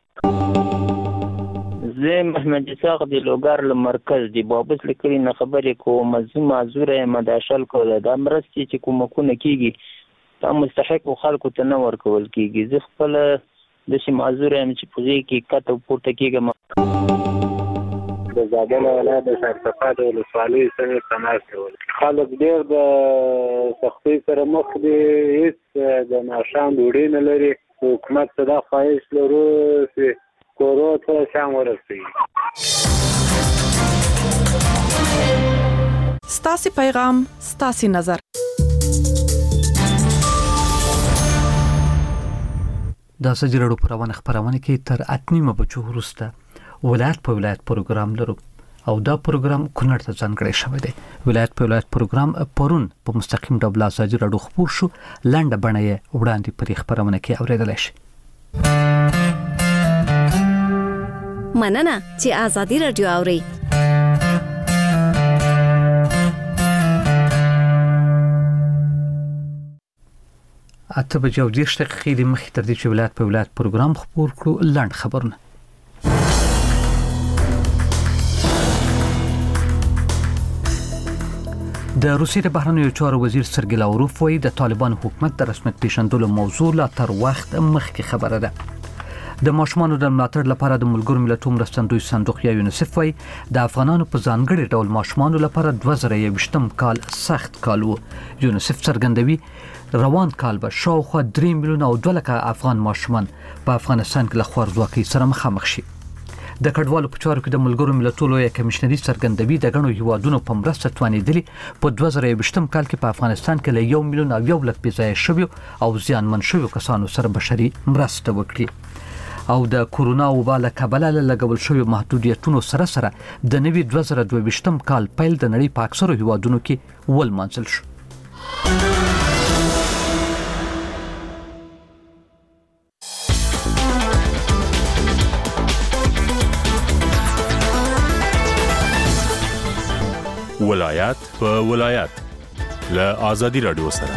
زه محمد اسحاق دی لوګر له مرکز دی بابس لیکلی نه خبرې کوم مزه معذوره مداشل کوله د مرستې چې کومکونه کیږي تا مستحق خلکو ته نه ورکول کیږي. زه خپل د شي معذوره ام چې پوزي کې کته پورته کیږم. د زابل ولایت د سرپا د ولسوالۍ سره تماس کول خلک ډیر د سختۍ سره مخ دي، هیڅ د ناشان ډوډۍ نه لري. حکومت ته دا خواهش لرو چې کورو ته شام ورسوي. ستاسو پیغام ستاسو نظر. د ازادي راډیو په روانه خبرونه کې تر اتنیمه بچو وروسته ولایت په ولایت پروګرام لرو او دا پروګرام کونړ ته ځانګړی شوی دی. ولایت په ولایت پروګرام پرون په مستقیم ډول ازادي راډیو خبر شو، لنډه بڼه وړاندې پرې خبرونه کې اوریدل شي. مننه چې آزادي رادیو اوري. اته بجې او دېرش دقیقې د مخکې تر دې چې ولایت په ولایت پروګرام خپور کړو لنډ خبرونه. د روسیې د بهرنیو چارو وزیر سرګی لاوروف وایي د طالبان حکومت د رسمیت پیژندلو موضوع لا تر وخت مخکې خبره ده. د ماشومانو د ملاتړ لپاره د ملګرو ملتونو مرستندوی صندوق یا یونیسف وایي د افغانانو په ځانګړي ډول ماشومانو لپاره دوه زره یوویشتم کال سخت کال و. یونیسف څرګندوي روان کال به شاوخوا درې میلیونه او دوه لکه افغان ماشومان په افغانستان کې له خوارځواکۍ سره مخامخ شي. د کډوالو په چارو کې د ملګرو ملتونو یا کمیشنري څرګندوي د غنو هیوادونو په مرسته توانېدلي په دوه زره یوویشتم کال کې په افغانستان کې له یو میلیون او یو لک بېځایه شویو او زیانمن شویو کسانو سره بشري مرسته وکړي. او د کورونا وبا له کبله له لګول شویو محدودیتونو سره سره د نوي دوه زره دوه ویشتم کال پیل د نړۍ په اکثرو هیوادونو کې ولمانځل شو. ولایت په ولایت له آزادي رادیو سره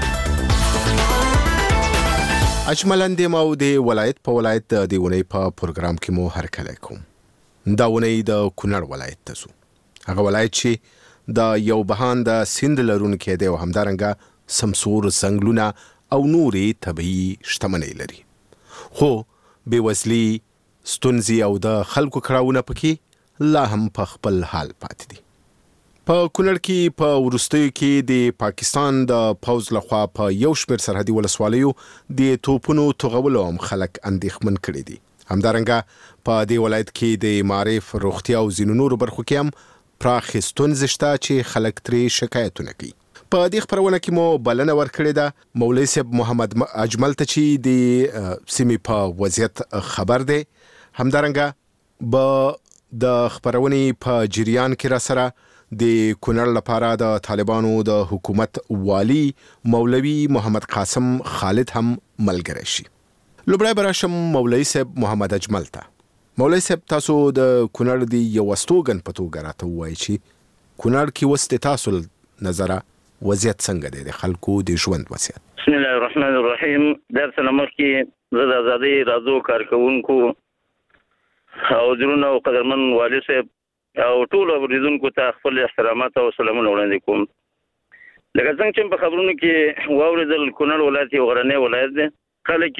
اجملن د مو د ولایت په ولایت د دیونی په پروګرام کې مو هرکلی کوم. دا ونی د کونړ ولایت ته سو. هغه ولایت چې د یو بهان د سیند لرونکي دی او همدارنګه سمسور زنګلونه او نوري طبيعي شتمنۍ لري. خو بېوزلي ستونزې او د خلکو کړهونه پکې لا هم په خپل حال پاتې دي. په کونړ کې په ورستیو کې د پاکستان د پوز لخوا په یو شمېر سرحدي ولسوالیو د توپونو توغولو هم خلک اندېښمن کړي دي. همدارنګه په دې ولایت کې د معارف، روغتیا او ځینو نورو برخو کې هم پراخې ستونزې شته چې خلک ترې شکایتونه کوي. په دې خبرونه کې مو بلنه ورکړې ده مولوي صاحب محمد اجمل ته چې د سیمې په وضعیت خبر دی. همدارنګه به د خبرونې په جریان کې را سره د کونړ لپاره د طالبانو د حکومت والی مولوي محمد قاسم خالد هم ملګری شي. لومړی براشم مولوي صاحب محمد اجمل ته. مولوي صاحب تاسو د کونړ د یو استوګن په توګه راته وایي چې کونړ کې اوس د تاسو نظره وضعیت څنګه دی د خلکو د ژوند وضعیت؟ بسم الله الرحمن الرحیم. در سلامت کې زه د آزادۍ رادیو کارکونکو او درنو او قدرمن والي صاحب او ټول اوریدونکو ته خپل احترامات او سلامونه وړاندې کوم. لکه څنګه چې په خبرونو کې واوریدل کونړ ولایت یو غرنی ولایت دی. خلک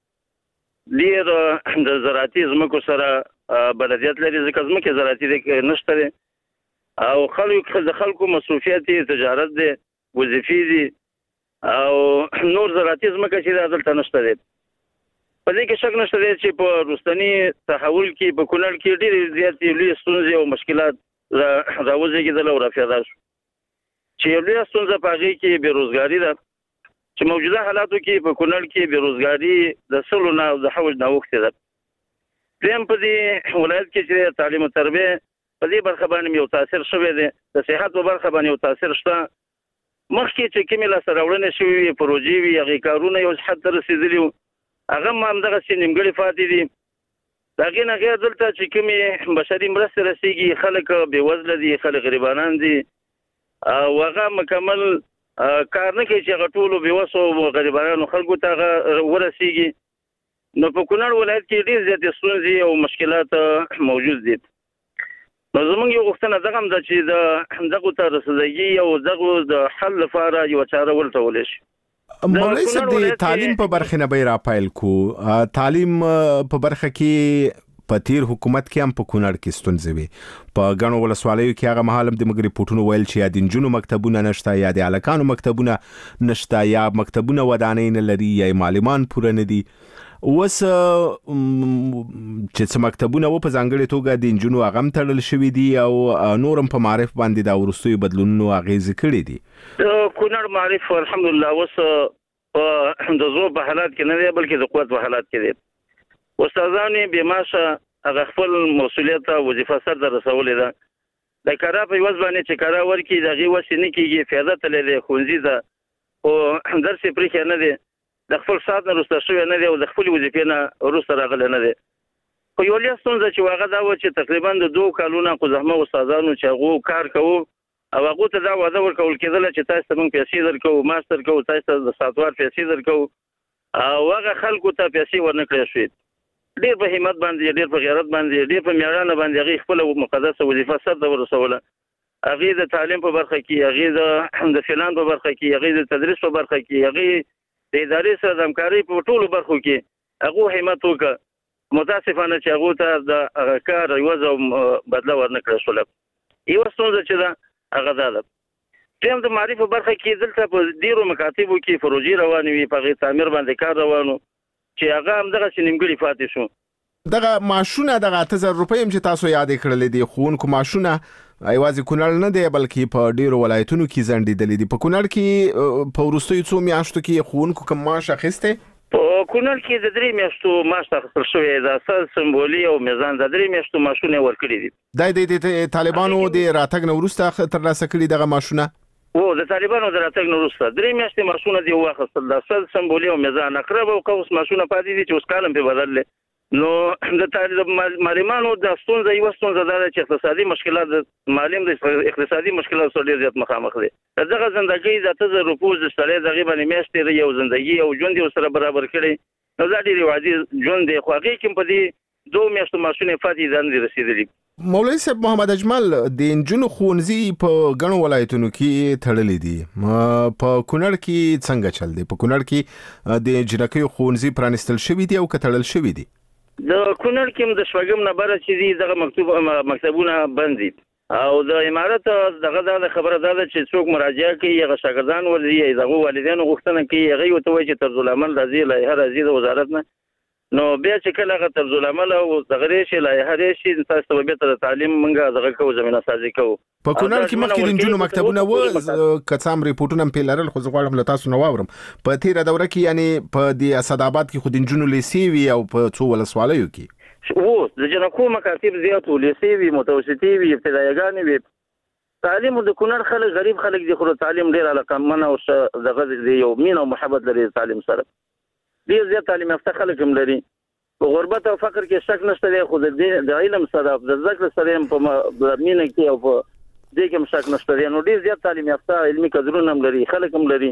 ډېر د زراعتي ځمکو سره بلدیت لري ځکه ځمکې زراعتي نشته دی او خلکو د خلکو مصروفیت تجارت دی، وظیفې دي او نور زراعتي ځمکه چې دا دلته نشته دی. په دې کې شک نشته دی چې په وروستني تحول کې په کونړ کې ډېرې زیاتې لویې ستونزې او مشکلات راوزېږېدل او راپیدا شو. چې یو لویه ستونزه په هغې کې بېروزګاري ده چې موجوده حالاتو کې په کونړ کې بېروزګاري د سلو نه او د حوج نه اوښتې ده. دویم په دې ولایت کې چې تعلیم او تربیه په دې برخه باندې یو تاثیر شوی دی. د صحت په برخه باندې یو تاثیر شته. مخکې چې کومې لاسته راوړنې شوې وي، پروژې وي، هغې کارونه یو حد ته رسېدلي وو، هغه هم همدغسې نیمګړي پاتې دي. د هغې نه غیر دلته چې کومې بشري مرستې رسېږي، خلک بېوزله دي، خلک غریبانان دي او هغه مکمل کار نه کوي چې هغه ټولو بېوسو غریبانانو خلکو ته هغه ورسېږي. نو په کونړ ولایت کې ډېر زیاتې ستونزې او مشکلات موجود دي. نو زموږ یو غوښتنه دغه هم ده چې د دغو ته رسېدګي او دغو د حل لپاره یوه چاره ولټولی شي. مولوي صاحب د تعلیم په برخه نه به را پایل کو. تعلیم په برخه کې په تیر حکومت کې هم په کونړ کې ستونزې وي. په غنو ولسوالیو کې هغه مهال هم د مګ ریپورټونو ویل چې یا د نجونو مکتبونه نشته، یا د هلکانو مکتبونه نشته، یا مکتبونه ودانۍ نه لري، یا معلمان پوره نه دي. اوس چې څه مکتبونه و په ځانګړې توګه د نجونو هغه هم تړل شوي دي او نور هم په معارف باندې د وروستیو بدلونونو اغېزې کړي دي. د کونړ معارف الحمدلله اوس په د زور په حالات کې نه دی بلکې د قوت په حالات کې دی. استادان یې بېمعاشه هغه خپل مسؤلیت او وظیفه سرته رسولې ده. د کارا په عوض باندې چې کارا ورکړي د هغې وسې نه کېږي، فایده تللی دی ښوونځي ته، خو درس یې پرېښی نه دی، د خپل ساعت نه وروسته شوی نه دی او د خپلې وظیفې نه وروسته راغلی نه دی. خو یو لږ ستونزه چې هغه دا و چې تقریبا د دوه کالونو خو زحمت استادانو چې هغه کار کوو او هغه ته دا وعده ورکول کېدل چې تاسو ته موږ پیسې درکو ماستر کوو تاسو ته د ساتوار پیسې درکو او هغه خلکو ته پیسې ورنکړې شوې ډېر په همت باندې ډېر په غیرت باندې ډېر په میړانه باندې هغه خپل مقدسه وظیفه سر ته ورسوله هغه د تعلیم په برخه کې هغه د فلان په برخه کې هغه د تدریس په برخه کې هغه د ادارې سره د همکارۍ په ټولو برخو کې هغه همت وکړ متاسفانه چې هغه ته د کار یوز او بدله ورنکړل شو یو څنګه چې دا هغه ده تم د معرفت برخه کې دلته په ډیرو مکاتبو کې پروژې روانې وي په تعمیر باندې کار روانو چې هغه هم دغه سینمګړي فاتې شو دغه معاشونه دغه اته زره روپۍ هم چې تاسو یاد کړل دي خوونکو معاشونه ایوازي کونړ نه دی بلکې په ډیرو ولایتونو کې ځنډېدلې دي په کونړ کې په وروستیو څو میاشتو کې خوونکو کوم معاش اخیسته په کونړ کې د درې میاشتو معاش اخیستل شوی د اساس سمبولي او میزان د درې میاشتو معاشونه ورکړي دي د طالبانو د راتګ نه وروسته ترلاسه کړي دغه معاشونه او د طالبانو د راتګ نه وروسته درې میاشتې معاشونه دی واخیستل د اساس سمبولي او میزان اقرب او قوس معاشونه پاتې دي چې اوس کالم په بدل نو د طالب معلمانو د ستونزې یو ستونزه ده چې اقتصادي مشکلات معلم د اقتصادي مشکلات سره ډیر زیات مخامخ دي دغه ژوندۍ د اته زره روپو د سړی دغه باندې میاشتې یو ژوندۍ او ژوند سره برابر کړي نو دا ډیر واجی ژوند دی خو هغه کوم په دې دوه میاشتو ماشونه فاتې ځان رسیدلی مولوی صاحب محمد اجمل د انجونو خونځي په غنو ولایتونو کې تړلې دي په کونړ کې څنګه چل دی په کونړ کې د جنکې خونځي پرانستل شوی دی او کتړل شوی دی د کونړ کې د شوګم نه بره چې دي دغه مکتوب مکتبونه بند دي او د امارات دغه د خبره ده چې څوک مراجعه کوي هغه شاګردان ولري دغه والدینو غوښتنه کوي هغه یو ته وایي چې طرز العمل راځي لایحه راځي د وزارت نه نو بیا چې کله هغه طرز العمل او دغه شی لایحه راشي تاسو به به تعلیم منګه دغه کوو زمينه سازي کوو په کونړ کې مخکې د انجونو مکتبونه و کڅام ریپورتونه په لارل خو زغړم له تاسو نو واورم په تیر دوره کې یعنی په د اسداباد کې خو د انجونو لیسي وی او په څو ولسوالیو کې او د جنکو مکاتب زیاتو لیسي وی متوسطي وی ابتدایګان وی تعلیم د کونړ خلک غریب خلک دي خو تعلیم ډیر علاقه من او دغه دی یو مين او محبت لري تعلیم سره ډیر زیات تعلیم یافته خلک هم لري په غربت او فقر کې شک نشته دی خو د علم سره د ذکر سره په مینه کې او په دې کې مشک نشته دی نو ډیر زیات تعلیم یافته علمي کدرونه هم لري خلک هم لري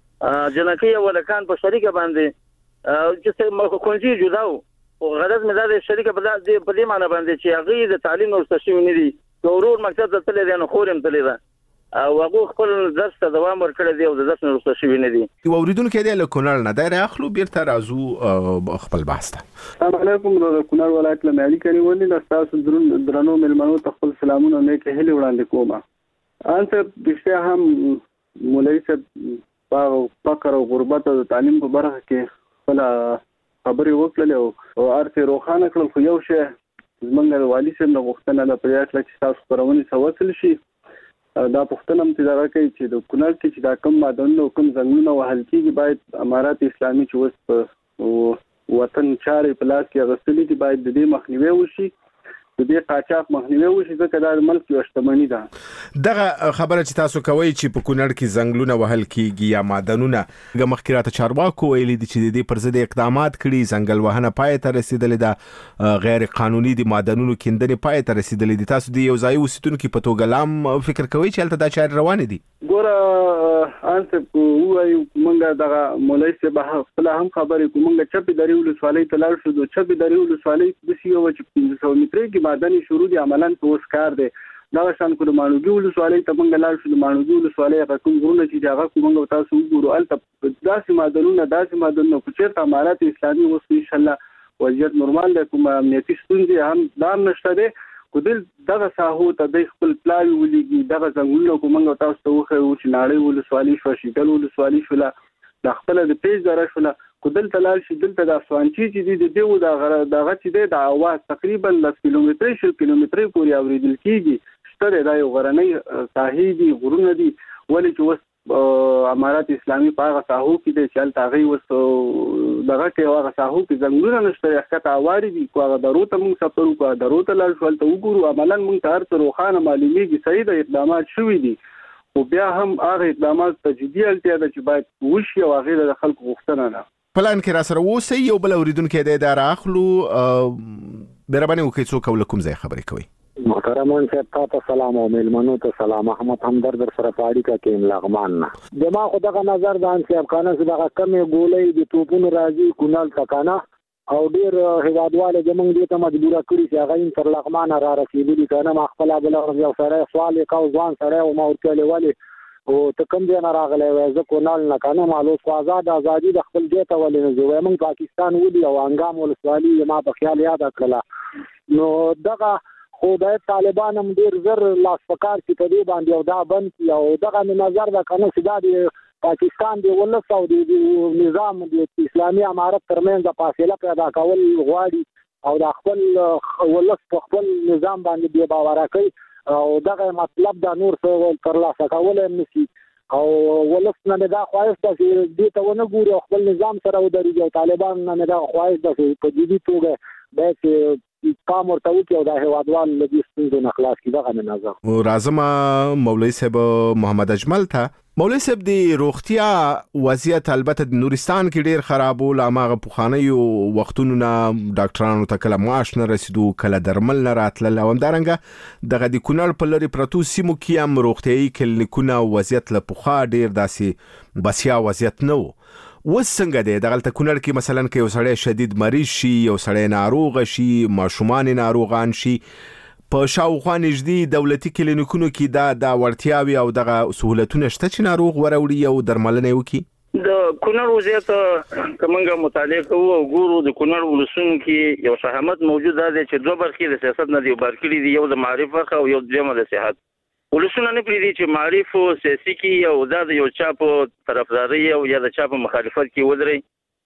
جنکې ولکان په شریکه باندې چې مخ کونجي جوړاو او غرض مې دا شریکه په دې معنی باندې چې هغه د تعلیم او تشویق نه دي ضرور مقصد ته تللی دی نو خورم تللی دی او هغه خپل درس ته دوام ورکړی دی او د درس نه وروسته شوی نه دی یو اوریدونکو دی له کونړ نه دا اخلو بیرته راځو خپل بحث ته السلام علیکم د کونړ ولایت له مالي کړي ولې د تاسو درون درنو ملمنو ته خپل سلامونه نه کې هلي وړاندې کوم انته بشته هم مولوی صاحب په فقر او غربت او تعلیم په برخه کې خپل خبرې وکړلې او ارته روخانه کړل خو یو شی زمونږ د والی سره غوښتنه د پریاټ لکه تاسو پرونی سوال شي دا پښتنه هم تدارا کوي چې د کونړ کې چې دا کم مادنونه او کم ځنګلونه وهل کېږي باید امارات اسلامي چې اوس په وطن چارې په لاس کې اخیستلي دي باید د دې مخنیوی وشي د دې قاچاق مخنیوی وشي ځکه دا د ملک یو شتمني ده دغه خبره چې تاسو کوي چې په کونړ کې ځنګلونه وهل کېږي یا مادنونه مخکې راته چارواکو ویلي دي چې د دې پر ضد اقدامات کړي ځنګل وهنه پای ته رسیدلې ده غیر قانوني دي مادنونو کیندنې پای ته رسیدلې دي تاسو د یو ځای اوسیدونکو په توګه لام فکر کوي چې هلته دا چارې روانې دي ګوره انته وایو مونږه دغه مولوی صاحب خپل هم خبرې کومه چې په دریو ولسوالۍ ته لاړ شو د چې په دریو ولسوالۍ د سیو چې پنځه سوه مترې کې مادني شروع دي عملاً په اوس کار دی دا شان کو د مانوګي ولسوالۍ ته مونږ لاړ شو د مانوګي ولسوالۍ هغه کوم غرونه چې هغه کومه تاسو وګورو الته داسې مادنونه داسې مادنونه په چیرته امارات اسلامي اوس ان شاء الله وضعیت نورمال ده کوم امنیتي ستونزې هم دام نشته دي کودل دغه ساحو ته د خپل پلاوی ولېږي دغه څنګه کومه تاسو ته وخه و چې ناړې ولسوالۍ شو شیدل ولسوالۍ شو د خپل د پیج دره شو کودل تلال شي دلته د افغانچی چې دی د دیو د غره دغه چې دی د اواز تقریبا لس کیلومتري شل کیلومتري پورې اوریدل کیږي ستره دا یو غرنۍ ساحې دي غرونه دي ولې چې وس امارات اسلامي په هغه ساحو کې د چل تاغي وس دغه کې هغه ساحو کې څنګه نشته حقیقت اواري دي کوه دروته موږ سفر کوه دروته لاړ شو ته وګورو عملاً موږ ته هر څه روخانه معلومیږي صحیح د اقدامات شوي دي او بیا هم هغه اقدامات تجدیدي اړتیا ده چې باید وشي او هغه د خلکو غوښتنه ده پلان کې را سره ووسئ یو بل اوریدونکو د اداره اخلو مهرباني وکړئ څوک او له کوم ځای خبرې کوئ؟ محترمان صاحب تاسو سلام او میلمنو ته سلام. احمد همدرد سره پاړی کا کې لغمان نه دما خو دغه نظر دان صاحب کنه چې دغه کمې ګولې د توپونو راځي کونال تکانه او ډیر هوادواله زمونږ دې ته مجبور کړی چې هغه ان تر لغمان را رسیدلی کنه ما خپل بل یو سره سوال کاو ځوان سره او ما ورته ویلي او ته کوم ځای نه راغلی وای زه کونال نه کنه مالو خو آزاد ازادي د خپل ځای ته ولې نه زوی موږ پاکستان ودی او انګام ولسوالي ما په خیال یاد کړله نو دغه خو د طالبان هم ډیر زر لاس پکار چې په دې باندې او دا بند کی او دغه نظر دا کنه چې دا د پاکستان دی ولس او د نظام د اسلامي امارت ترمنځ فاصله پیدا کول غواړي او د خپل ولس په خپل نظام باندې بې باور کوي او دغه مطلب دا نور څه ترلاسه کول هم نشي او ولس نه دا خواهش ده چې دې ته ونه ګوري او خپل نظام سره ودرېږي او طالبان نه دا خواهش ده چې په جدي توګه باید پام ورته وکړي او د هیوادوال له دې ستونزو نه خلاص کړي. دغه مې نظر. راځم مولوي صاحب محمد اجمل ته. مولوي صاحب د روغتیا وضعیت البته د نورستان کې ډیر خراب و لامغه پخوانیو وختونو نه ډاکټرانو ته کله معاش نه رسیدو کله درمل نه راتلل او همدارنګه دغه د کونړ په لری پروتو سیمو کې هم روغتیايي کلینیکونه وضعیت له پخوا ډیر داسې بسیا وضعیت نه و. وس څنګه دی دغه کونړ کې مثلا کې یو سړی شدید مریض شي یو سړی ناروغ شي ماشومان ناروغان شي په شاوخوا نږدې دولتي کلینیکونو کې دا د ورتیاوي او دغه سہولتونه شته چې ناروغ وروړي او درملنه وکړي. د کونړ وضعیت کومه مطالعه کوو او ګورو د کونړ ولسونو کې یو شهامت موجود دی چې دوه برخې د سیاست نه دی بارکړي دی یو د معرف او یو د صحت. ولسونه نه پریدي چې معرف او سیاسي کې او د یو چا په طرفداري او یا د چا په مخالفت کې ودري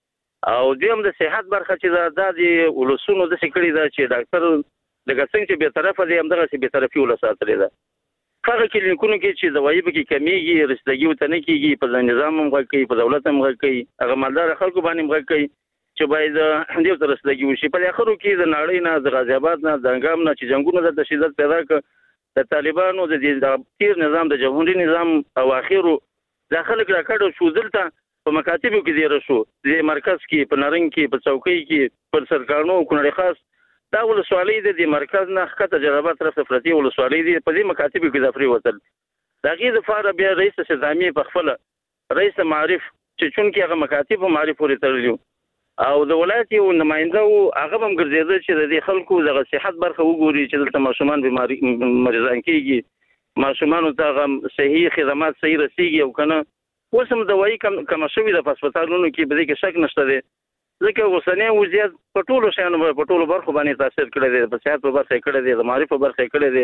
او دویم د صحت برخه چې دا د ولسونو د سکړې دا چې ډاکټر لکه څنګه چې به طرفه دی همدغه چې به طرفي ولساتري ده. هغه کلینیکونو کې چې دوايي به کې کمیږي رسیدګي وته نه کیږي په نظام هم غوړي په دولت هم غوړي هغه مالدار خلکو باندې غوړي چې باید دې تر رسیدګي وشي. په اخرو کې د نړۍ نه د غازی آباد نه د انګام نه چې جنگونو د تشدد پیدا کړ د طالبانو د تیر نظام د جمهوریت نظام او اخیرو داخله کړه شو دلته په مکاتبو کې دی رسو د مرکز کې په نارنګ کې په چوکۍ کې پر سرکارونو کونړ خاص دا ولسوالۍ د مرکز نه ښکته جرابات طرف ته فرتي ولسوالۍ دی په دې مکاتبو کې د افری وتل دا غي د فار بیا رئیس سزامي په خپل رئیس معرف چې چون کې هغه مکاتب معرف ورته ترلیو او د ولایت یو نماینده او هغه هم ګرځیدل چې د خلکو د صحت برخه وګوري چې دلته ماشومان بیماری مریضان کیږي ماشومان ته صحیح خدمات صحیح رسیږي او کنه وسم دوايي کم کم شوی د هسپتالونو کې به کې شک نشته دی ځکه اوسنۍ وضعیت په ټولو شانو په ټولو برخو باندې تاثیر کړی دی په صحت په برخه کړی دی د معرفت په برخه کړی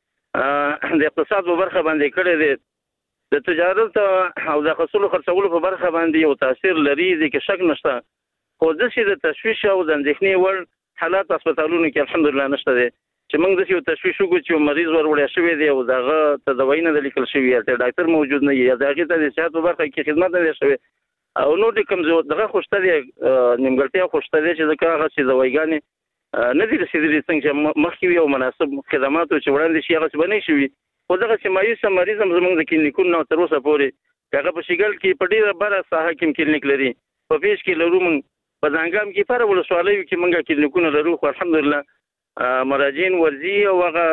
دی د اقتصاد په برخه باندې کړی دی د تجارت او د خصوصو خرڅولو په برخه باندې یو تاثیر لري چې شک نشته خو د شي د تشویش او د اندېښنې ور حالات هسپتالونو کې الحمدلله نشته دي چې موږ د یو تشویش وکړو چې مریض ورولې شوی دی او دغه ته دوايي نه لیکل شوی یا ډاکټر موجود نه یا دغه ته د صحت په برخه کې خدمات نه شوی او نو د کوم دغه خوشته دي نیمګړتیا خوشته دي چې دغه هغه چې دوايګانې نه دي رسیدلي څنګه مخکې یو مناسب خدمات چې وړاندې شي هغه باندې شوی خو دغه چې مایوس مریض هم زموږ د کلینیکونو تر اوسه پورې هغه په شګل کې په ډیره بره ساحه کې کلینیک لري په پیش کې لرو موږ په ځانګام کې پر ولسوالۍ کې موږ کلینیکونه لرو خو الحمدلله مراجعین ورزي او هغه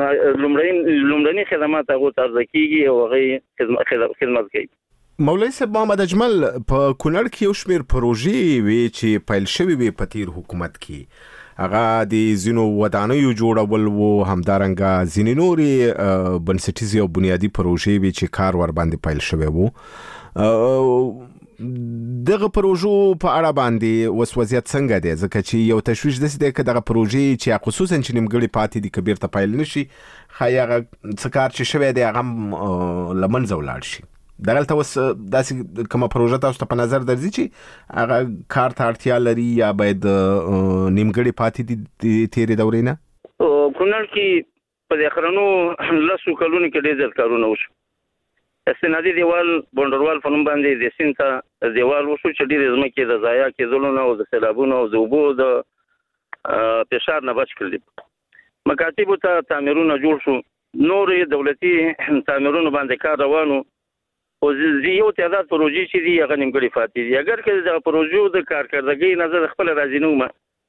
لومړی لومړني خدمات هغه ترځ کیږي او هغه خدمت کوي. مولوي صاحب محمد اجمل په کونړ کې یو شمېر پروژې وی چې پیل شوی وي په تیر حکومت کې هغه د زینو ودانیو جوړول وو همدارنګه ځینې نورې بنسټیزي او بنیادی پروژې وی چې کار ور باندې پیل شوی وو دغه پروژو په اړه باندې وسوځیت څنګه دی ځکه چې یو تشویش دسي دی چې دغه پروژې چې خصوصا چې نیمګړي پاتې دي کبیر ته پایل نشي خایغه څکار چې شوی دی هغه لمنځه ولاړ شي دغلته وس داسې کومه پروژه تاسو ته په نظر درځي چې هغه کار ته اړتیا لري یا باید نیمګړي پاتې دي تیرې دورې نه کونړ کې په اخرانو لاسو کلونو کې ډېر ځل کارونه وشو استنادي دیوال بونډروال فنوم باندې د سینته دیوال وشو چې ډېر ځمکې د ضایع کېدلو نه او د سیلابونو او د اوبو د فشار نه بچ کړل مکاتب ته تعمیرونه جوړ شو نور دولتي تعمیرونه باندې کار روانو او زیو تعداد پروژې چې دی هغه نیمګړي فاتې دي اگر که د پروژو د کارکړدګۍ نظر خپل راځي نو ما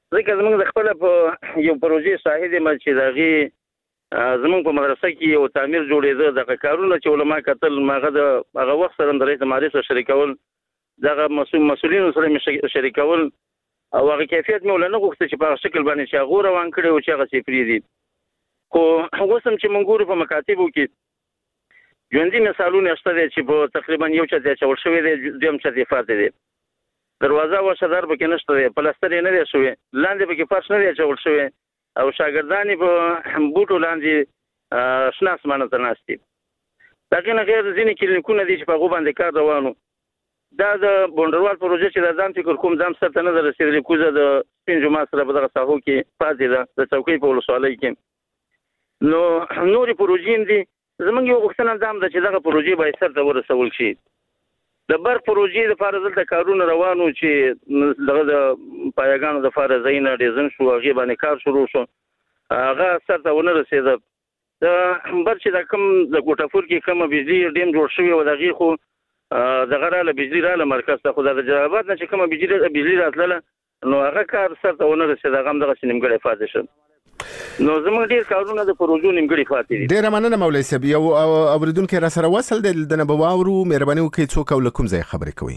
ځکه زموږ د خپل په یو پروژې ساحې د چې دغه زموږ په مدرسه کې یو تعمیر جوړېده د کارونو چې علما کتل ماغه د هغه وخت سره د رئیس مدرسې سره شریکول دغه مسؤل مسؤلین سره شریکول او هغه کیفیت مې ولنه غوښته چې په شکل باندې چې هغه روان کړي او چې هغه سپری دي خو اوسم چې موږ ګورو په مکاتبو کې ژوندۍ مثالونه شته چې په تقریبا یو چا چې ور شوی دی دویم چا چې فاتې دی دروازه و شدار به کې نشته دی پلاستر نه دی شوی لاندې به کې فرش نه دی چې ور شوی او شاګردانی په بوټو لاندې شنه اسمانه ته ناشتي دا کنه غیر ځینې کلینیکونه دي چې په غو باندې کار روانو دا د بونډروال پروژې چې د ځان فکر کوم ځم سره نه رسیدلې کوزه د سپین جمعه سره په دغه ساحو کې پاتې ده د چوکۍ په ولسوالۍ کې نو نورې پروژې دي زمونږ یو غوښتنه دام ده چې دغه پروژې به سر ته ورسول شي د بر پروژې د فارزل د کارونه روانو چې دغه د پایګانو د فارزینه ډیزاین شو هغه باندې کار شروع شو هغه سر ته ونه رسیده د بر چې د کوم د کوټافور کې کوم بجلی ډیم جوړ شوی و دغه خو د غراله بجلی رااله مرکز ته خو د جوابات نه چې کوم بجلی بجلی راتله نو هغه کار سر ته ونه رسیده هغه دغه سینمګړی فاز شو نو زموږ ډیر کارونه د پروژو نیمګړي فاتې دي ډیر مننه مولوي صاحب یو اوریدونکو را سره وصل د نبواورو مهرباني وکړئ څوک او کوم ځای خبرې کوي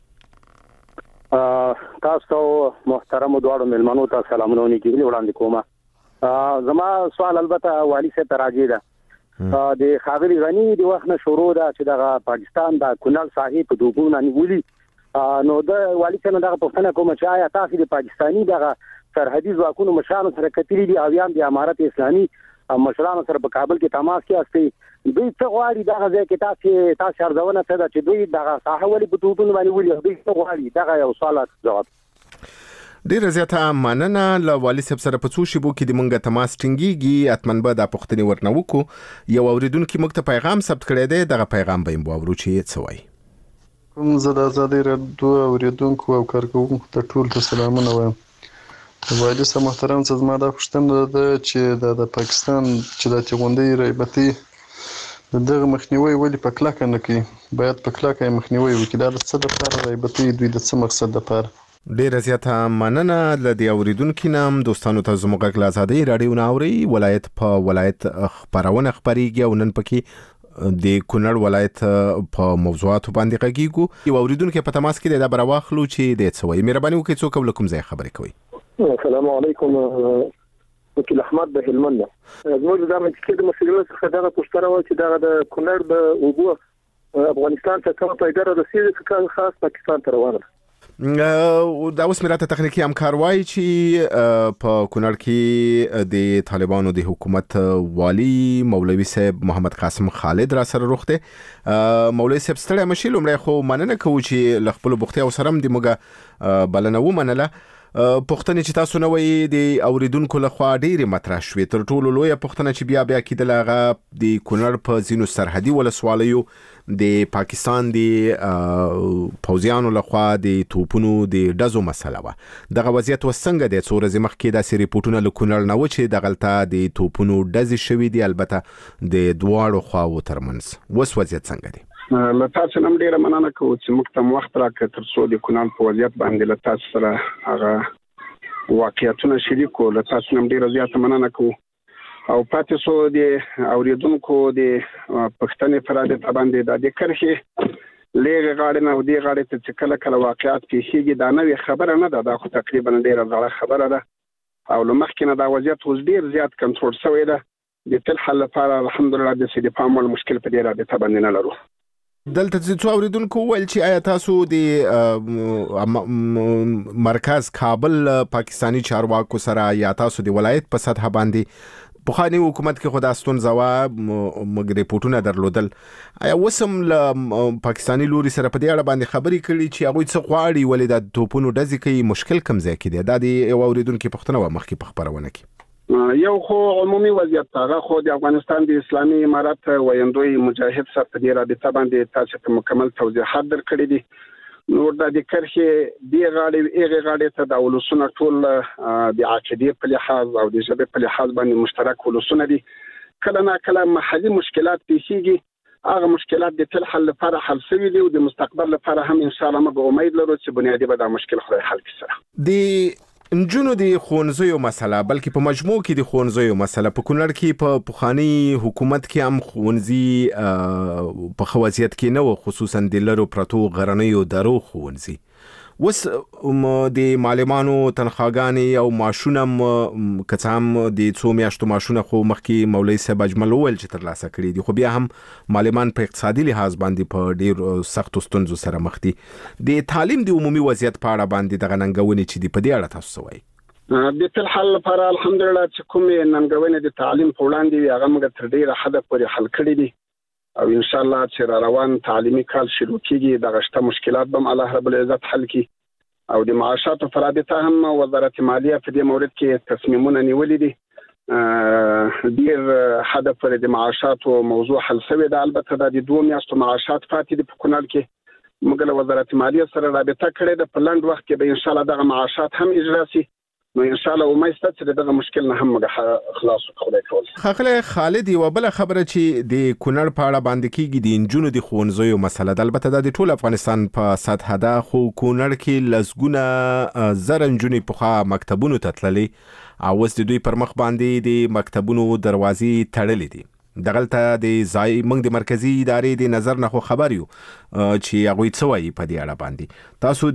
تاسو محترم دوړو ملمنو ته سلامونه کیږي وړاندې کومه زما سوال البته والی سے تراجی ده د خاغلی غنی د وخت نه شروع ده چې د پاکستان د کونړ ساحې په دوبونه نیولي نو د والی څخه دغه پوښتنه کوم چې آیا تاسو د پاکستانی دغه سرحدي ځواکونو مشرانو سره کتلي دي او یم د امارت اسلامي مشرانو سره په کابل کې تماس کې استي دوی څه غواړي دغه ځای کې تاسو تاسو ارزونه څه ده چې دوی دغه ساحه ولې په دوبونه باندې ولي دوی څه غواړي دغه یو سوال جواب ډیر زیاته مننه له والي صاحب سره په څو شیبو کې د مونږه تماس ټینګيږي اتمن به د پښتني ورنو کو یو اوریدونکو مکته پیغام ثبت کړی دی دغه پیغام به مو ورو چې څه وایي کوم زړه ازادي رادیو اوریدونکو او کارکونکو ته ټول ته سلامونه وایم والي صاحب محترم څه زما د پښتنه ده چې د پاکستان چې د تیغوندۍ رایبتي دغه مخنیوي ولې په کلاکه نه کوي باید په کلاکه مخنیوي وکړي دا څه د لپاره رایبتي دوی د څه مقصد لپاره ډیر زیاته مننه لدی اوریدونکو نام دوستانو ته زموږ غږ آزادۍ رادیو ناوري ولایت په ولایت خبرونه خبريږي او نن پکې د کونړ ولایت په موضوعاتو باندې غږیږو یو اوریدونکو په تماس کې د براواخلو چې د څوي مهرباني وکړئ څوک کوم ځای خبرې کوي السلام علیکم وکیل احمد د هلمند زموږ د امریکا د مسؤلینو څخه دا پوښتنه و چې دا د کونړ د اوبو افغانستان ته کومه پیدا رسیدي چې خاص پاکستان ته روانه دا اوس مراته تخنیکی همکار وایي چې په کونړ کې د طالبانو د حکومت والی مولوي صاحب محمد قاسم خالد را سره روخته مولوي صاحب ستړی مشي لمړی خو مننه کوو چې لخپل بوختي او سرم د موږ بلنه و منله پښتنې چې تاسو نو وي د اوریدونکو لخوا ډېری مطرح شوې تر ټولو لوی پښتنه چې بیا بیا کېدل هغه د کونړ په زینو سرحدي ولسوالیو د پاکستان د پوځیانو لخوا د توپونو د ډزو مسله و دغه وضعیت وسنګ د څو ورځې مخکې د سری پورتونه لکونړ نه و چې د غلطه د توپونو ډزې شوې دي البته د دواړو خواو ترمنځ وس وضعیت څنګه دی لته چې نم ډیره مننه کوم چې موږ ته وخت راکړ تر څو د کونړ په وضعیت باندې لته سره هغه واقعیتونه شریکو لته چې نم ډیره زیاته مننه کوم او پاتې سو د اوریدونکو د پښتنې فراد ته باندې د دې کرخي لږه غاړه نه ودی غاړه ته چې کله کله واقعیت پیښیږي دا نوې خبره نه ده دا خو تقریبا ډیره زړه خبره ده او لمخکې نه دا وضعیت اوس ډیر زیات کنټرول شوی ده د تل حل لپاره الحمدلله د سې د پامول مشکل په ډیره د باندې نه لرو دلته چې څو اوریدونکو ول چې آیا تاسو د مرکز کابل پاکستانی چارواکو سره یا تاسو د ولایت په سطح باندې بخانی حکومت کې خدا ستون زوا مګ ریپورتونه درلودل آیا وسم ل پاکستانی لوري سره په دې اړه باندې خبرې کړي چې هغه څه غواړي ولې د توپونو ډزې کوي مشکل کم ځای کې دی دا د اوریدونکو پښتنه و مخکې په خبرونه کې یو خو عمومي وضعیت هغه خو د افغانستان د اسلامي امارت ویندوی مجاهد سره په دې رابطه باندې تاسو ته مکمل توضیحات درکړي دي نور د کرخي دی غاړي ایغه غاړي ته د ولسونه ټول د عقیده په لحاظ او د ژبه په لحاظ باندې مشترک ولسونه دي کله نه کله محلي مشکلات پیښیږي هغه مشکلات د تل حل لپاره حل شوي دي او د مستقبل لپاره هم ان شاء الله موږ امید لرو چې بنیادی به دا مشکل خدای حل کړي دی انجونو د خونځیو مسله بلکې په مجموع کې د خونځیو مسله په کونړ کې په پخوانی حکومت کې هم خونځي په خوازیت کې نه و، خصوصا د لرو پرتو غرنیو درو خونځي. وس د معلمانو تنخواګانې او معاشونه که هم د څو میاشتو معاشونه خو مخکې مولوي صاحب اجمل وویل چې ترلاسه کړي دي، خو بیا هم معلمان په اقتصادي لحاظ باندې په ډېر سختو ستونزو سره مخ دي. د تعلیم د عمومي وضعیت په اړه باندې دغه ننګونې چې دي په دې اړه تاسو څه وایي؟ د تل حل لپاره الحمدلله چې کومې ننګونې د تعلیم په وړاندې وي هغه موږ تر ډېره حده پورې حل کړي دي او ان شاء الله چې را روان تعلیمي کال شروع کیږي دغه شته مشکلات به الله رب العزت حل کړي. او د معاشاتو فرابطه هم وزارت مالیه په دې مورد کې تصمیمونه نیولې دي. ډېر حد پر د معاشاتو موضوع حل شوی دی. البته د دوه میاشتو معاشات پاتې دي په کونړ کې. موږ له وزارت مالیه سره رابطه کړې ده، په لنډ وخت کې به ان شاء الله دغه معاشات هم اجرا شي. نو ان شاء الله امید ستاسو چې دغه مشکل نه هم موږ خلاص خدای کول. خغله خالد یو بل خبره چې د کونړ په اړه باندې کیږي د انجونو د خونځیو مسله ده. البته د ټول افغانستان په سطح ده، خو کونړ کې لسګونه زر انجونې په مکتبونو ته تللي او اوس د دوی پر مخ باندې د مکتبونو دروازې تړلې دي. دغلته د ځای موږ د مرکزی ادارې د نظر نه خو خبر یو چې هغه څه وایي په دې اړه باندې. تاسو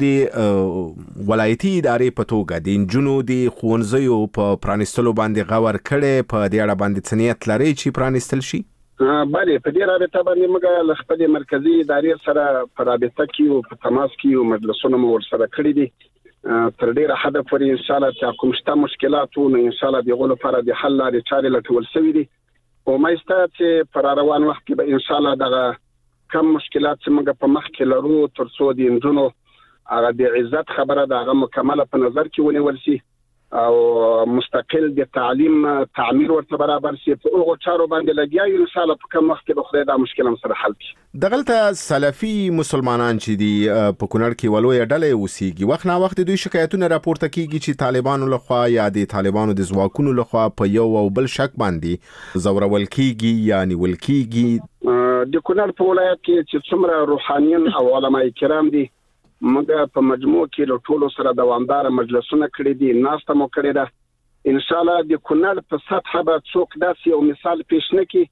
د ولایتي ادارې په توګه د انجونو د خونځیو په پرانستلو باندې غور کړي، په دې اړه باندې څه نیت لري چې پرانستل شي؟ بله، په دې رابطه باندې موږ له خپل مرکزی ادارې سره په رابطه کې او په تماس کې او مجلسونه مو ورسره کړی دي. تر ډیره حد پورې ان شاء الله چې کوم شته مشکلات نو ان شاء الله دغه لپاره د حل لارې چارې لټول شوې دي. او مېسته چې پر روان وخت کې به ان شاء الله دغه کم مشکلات چې موږ په مخ کې لرو تر څو د انجونو هغه د عزت خبره د هغه مکمله په نظر کې ونیول شي او مستقل د تعلیم تعمیر ورته برابر شي. په هغه چارو باندې لګیا ان شاء الله په کم وخت کې به خدای دا مشکل هم سره حل کړي. دغلته سلفي مسلمانان چې دي په کونړ کې ولوي ډلې اوسېږي، وخت نه وخت دوی شکایتونه راپورته کیږي چې طالبانو لخوا یا د طالبانو د ځواکونو لخوا په یو او بل شک باندې زورول کیږي یا نیول کیږي. د کونړ په ولایت کې چې څومره روحانیون او علماء کرام دي موږ په مجموع کې له ټولو سره دوامدار مجلسونه کړي دي، ناسته مو کړې ده. ان شاء الله د کونړ په سطح به څوک داسې یو مثال پیش نه کړي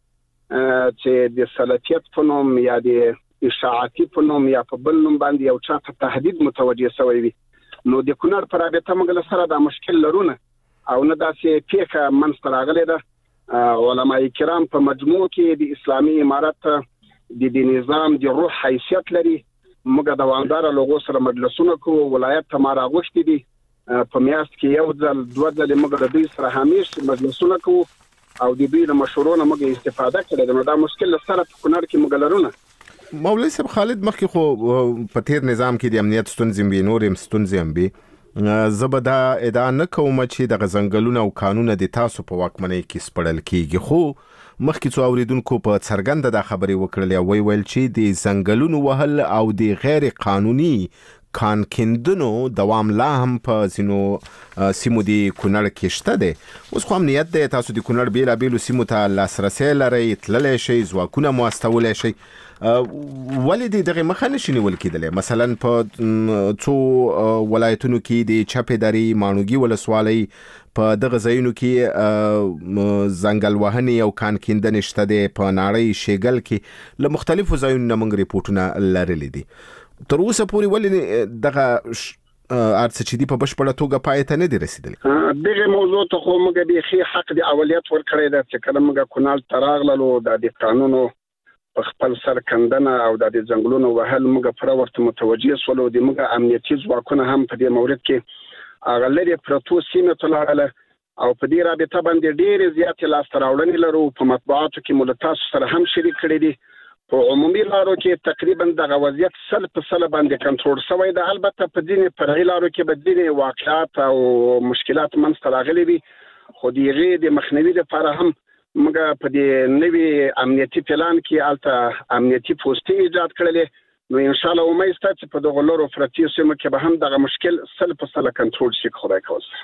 چې د سلفیت په نوم یا د اشاعتي په نوم یا په بل نوم باندې یو چا ته تهدید متوجه شوی وي. نو د کونړ په رابطه موږ له سره دا مشکل لرونه او نه داسې پیښه منځته راغلې ده. علماء کرام په مجموع کې د اسلامي امارت د د نظام د روح حیثیت لري. موږ دوامدار لوګو سره مجلسونه کوو، ولایت ته ما راغوښتي دي په میاشت کې یو ځل دوه ځلې موږ د دوی سره همیش مجلسونه کوو او د دوی له مشورونو موږ استفاده کړې. نو دا مشکل سره په کونړ کې موږ لرونه. مولوي صاحب خالد مخکې خو په تیر نظام کې د امنیت ستونزې هم نور هم ستونزې هم وي. زبدا ادعا نه کوم چې د غزنګلونو او قانون د تاسو په واکمنۍ کې سپړل کیږي، خو مخکې څو اوریدونکو په څرګنده د خبرې وکړلې او وی ویل چې د ځنګلونو وهل او د غیر قانوني کان کیندنو دوام لا هم په ځینو سیمو د کونړ کې شته دی. اوس خو امنیت دی، تاسو د کونړ بیلابیلو سیمو ته لاسرسی لرئ، تللی شئ، ځواکونه مو استولی شئ. ولې د دغه مخه نشي نیول کېدلی؟ مثلا په څو ولایتونو کې د چپې درې ماڼوګي ولسوالۍ په دغه ځایونو کې ځنګل وهنې او کان کیندنې شته دی. په ناړۍ شیګل کې له مختلفو ځایونو نه موږ ریپورټونه لرلي دي. تر اوسه پورې ولې دغه ارڅ چې دی په بشپړه توګه پای ته نه دی رسیدلی؟ دغه موضوع ته خو موږ به حق د اولیت ورکړی ده چې کله موږ کونړ ته راغلو د قانونو په خپل سر کندنه او د ځنګلونو وهل موږ پر ورته متوجه سولو. د موږ امنیتي ځواکونه هم په دې مورد کې هغه لري پروتو سیمه ته لاړل او په دې رابطه باندې ډېر زیات لاسته راوړنې لرو. په مطبوعاتو کې مو له تاسو سره هم شریک کړي دي. په عمومي لارو کې تقریبا دغه وضعیت سل په سل باندې کنټرول شوی دی. البته په ځینې فرعي لارو کې به ځینې واقعات او مشکلات منځته راغلي وي، خو د هغې د مخنیوي لپاره هم موږ په دې نوي امنیتي پلان کې هلته امنیتي پوستې ایجاد کړلې. نو ان شاء الله امید شته چې په دغه لارو فرعي سیمو کې به هم دغه مشکل سل په سل کنټرول شي. خدای کوي.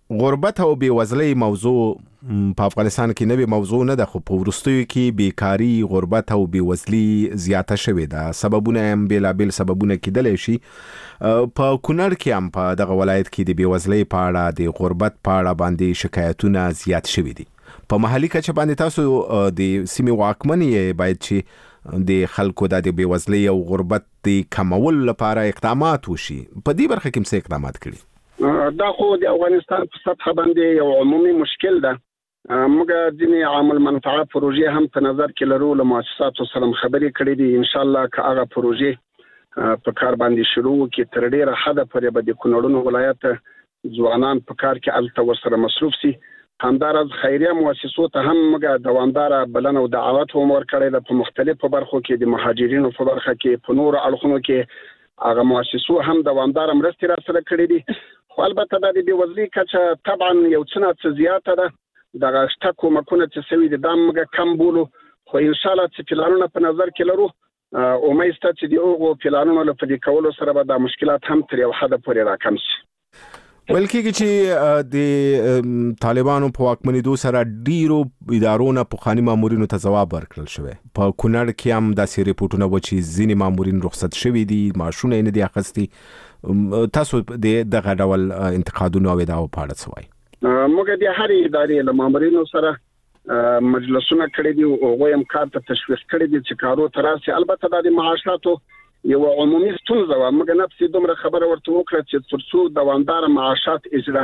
غربت او بیوزلۍ موضوع په افغانستان کې نوې موضوع نه ده، خو په وروستیو کې بیکاری، غربت او بیوزلي زیاته شوې ده. سببونه هم بېلابېل سببونه کېدلی شي. په کونړ کې هم په دغه ولایت کې د بیوزلۍ په اړه، د غربت په اړه باندې شکایتونه زیات شوي دي. په محلي کچه باندې تاسو د سیمې واکمن یې، باید چې د خلکو د بیوزلۍ او غربت د کمولو لپاره اقدامات وشي. په دې برخه کې څه اقدامات کړي؟ دا خو د افغانستان په سطح باندې یو عمومي مشکل ده. موږ ځینې عامل منفعه پروژې هم په نظر کې لرو، له مؤسساتو سره خبرې کړې دي. ان شاء الله که هغه پروژې په کار باندې شروع وکړي، تر ډیره حده پورې به د کونړ ولایت ځوانان په کار کې الته ورسره مصروف سي. همدارس خیریه مؤسسو ته هم موږ دوامداره بلنه او دعوت هم ورکړی ده. په مختلفو برخو کې د مهاجرینو په برخه کې، په نورو اړخونو کې هغه مؤسسو هم دوامداره مرستې را سره کړې دي. خو البته د بیوزلۍ کچه طبعا یو څه نه څه زیاته ده. دغه شته کومکونه چې سوي دي دا موږ کم بولو، خو ان شاء الله چې پلانونه په نظر کې لرو. امید شته چې د هغو پلانونو له پلي کولو سره به دا مشکلات هم تر یو حده پورې راکم شي. ویل کېږي چې د طالبانو په واکمنېدو سره ډیرو ادارو نه پخواني مامورینو ته ځواب ورکړل شوی. په کونړ کې هم داسې ریپورټونه وو چې ځینې مامورین رخصت شوي دي، معاشونه یې نه دي اخیستي. تاسو د دغه ډول انتقادونو او ادعاو په اړه څه وایئ؟ موږ د هرې ادارې له مامورینو سره مجلسونه کړي دي او هغوی هم کار ته تشویق کړي دي چې کارو ته راشي. البته دا د معاشاتو یو عمومي ستونزه وه. موږ نفسي دومره خبره ورته وکړه چې تر څو دوامداره معاشات اجرا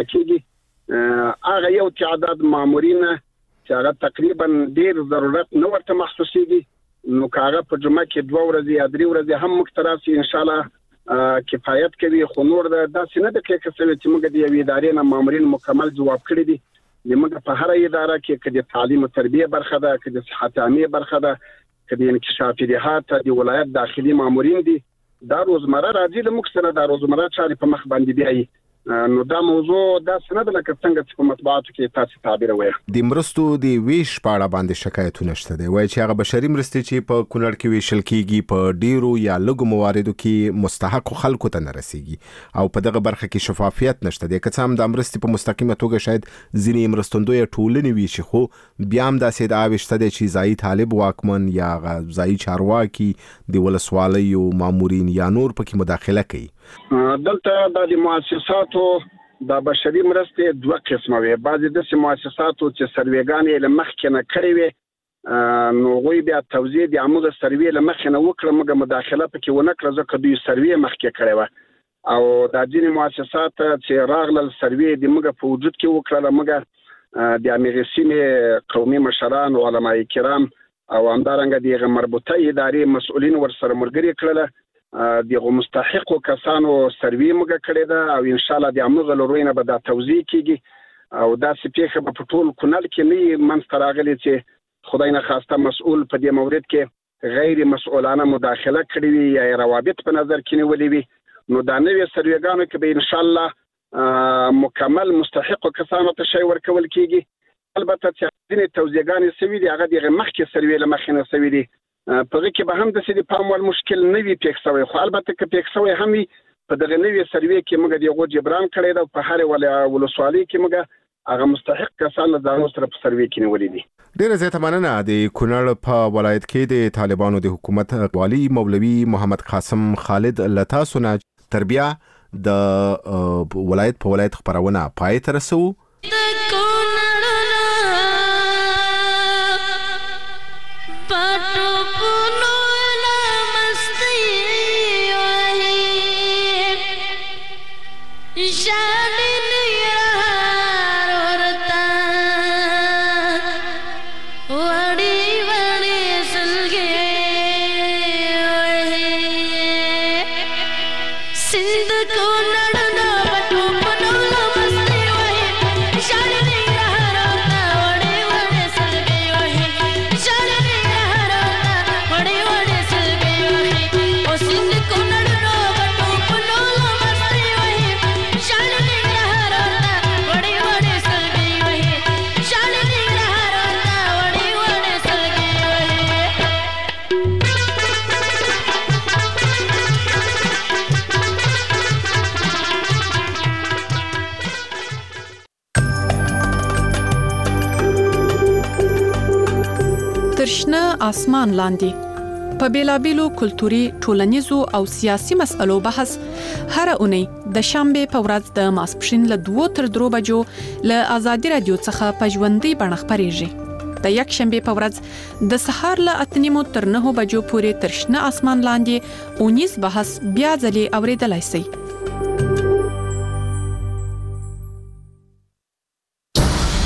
کېږي، هغه یو تعداد مامورین چې هغه تقریبا ډیر ضرورت نه ورته محسوسېږي، نو که هغه په جمعه کې دوه ورځې یا درې ورځې هم موږ ته راشي ان شاء الله کفایت کوي. خو نور داسې نه ده کې شوی چې موږ د یوې ادارې نه مامورین مکمل جواب کړي دي. موږ په هره اداره کې که د تعلیم او تربیه برخه ده، که د صحت عامه برخه ده، که د انکشافي دهات د ولایت داخلي مامورین دي، دا روزمره راځي له موږ سره، دا روزمره چارې په مخ باندې بیایي. نو دا موضوع داسې نه ده لکه څنګه چې په مطبوعاتو کې تاسو تعبیر وایي. د مرستو د ویش په اړه باندې شکایتونه شته دي، وایي چې هغه بشري مرستې چې په کونړ کې ویشل کېږي په ډیرو یا لږو مواردو کې مستحق خلکو ته نه رسیږي او په دغه برخه کې شفافیت نشته دی. که څه هم د مرستې په مستقیمه توګه شاید ځینې مرستندویه ټولنې ویشي، خو بیا هم داسې ادعاوې شته دی چې ځایي طالب واکمن یا ځایي چارواکي د ولسوالیو مامورین یا نور پکې مداخله کوي. دلته د مؤسساتو د بشري مرستې دوه قسمه وي. بعضې داسې مؤسساتو چې سروېګانې له مخکې نه کړې وي، نو هغوی بیا توضیح د عموده سروې له مخکې نه وکړه، موږ مداخله پکې ونه کړه ځکه دوی سروې مخکې کړې وه. او دا ځینې مؤسسات چې راغلل سروې د موږ په وجود کې وکړله، موږ د همغې سیمې قومي مشران او علما کرام او همدارنګه د هغې مربوطه ادارې مسؤلین ورسره ملګري کړله. دغه مستحقو کسانو سروي موږ کړې ده او ان شاء الله د همغه له روی نه به دا توضیح کېږي او داسې پیښه به په ټول کونړ کې نه وي منځته راغلې چې خدای نخواسته مسؤل په دې مورد کې غیر مسؤلانه مداخله کړې وي یا روابط په نظر کې نیولې وي. نو دا نوې سرویګانو کې به ان شاء الله مکمل مستحقو کسانو ته شی ورکول کېږي. البته چې ځینې توضیحګانې سوي دي هغه د هغې مخکې سروې له مخکې نه سوي دي، په هغې کې به هم داسې د پام وړ مشکل نه وي پیښ شوی. خو البته که پیښ شوی هم وي، په دغه نوې سروې کې موږ د هغو جبران کړی ده. په هرې ولسوالۍ کې موږ هغه مستحق کسان له ځانو سره په سروې کې نیولي دي. ډیره زیاته مننه. د کونړ په ولایت کې د طالبانو د حکومت والی مولوي محمد قاسم خالد له تاسو نه تر بیا د ولایت په ولایت خپرونه پای ته رسوو. सिंध को नड़ना बटू पनोला मस्ती वही शादी ترشنه اسمان لاندې په بیلابیلو کلتوري ټولنیزو او سیاسي مسألو بحث هر اونۍ د شنبه په ورځ د ماسپښین له دوه تر درو بجو له آزادي رادیو څخه په ژوندۍ بڼه خپرېږي. د یک شنبه په ورځ د سهار له اته نیمو تر نه بجو پورې ترشنه اسمان لاندې اونیز بحث بیا ځلې اوریدلای شئ.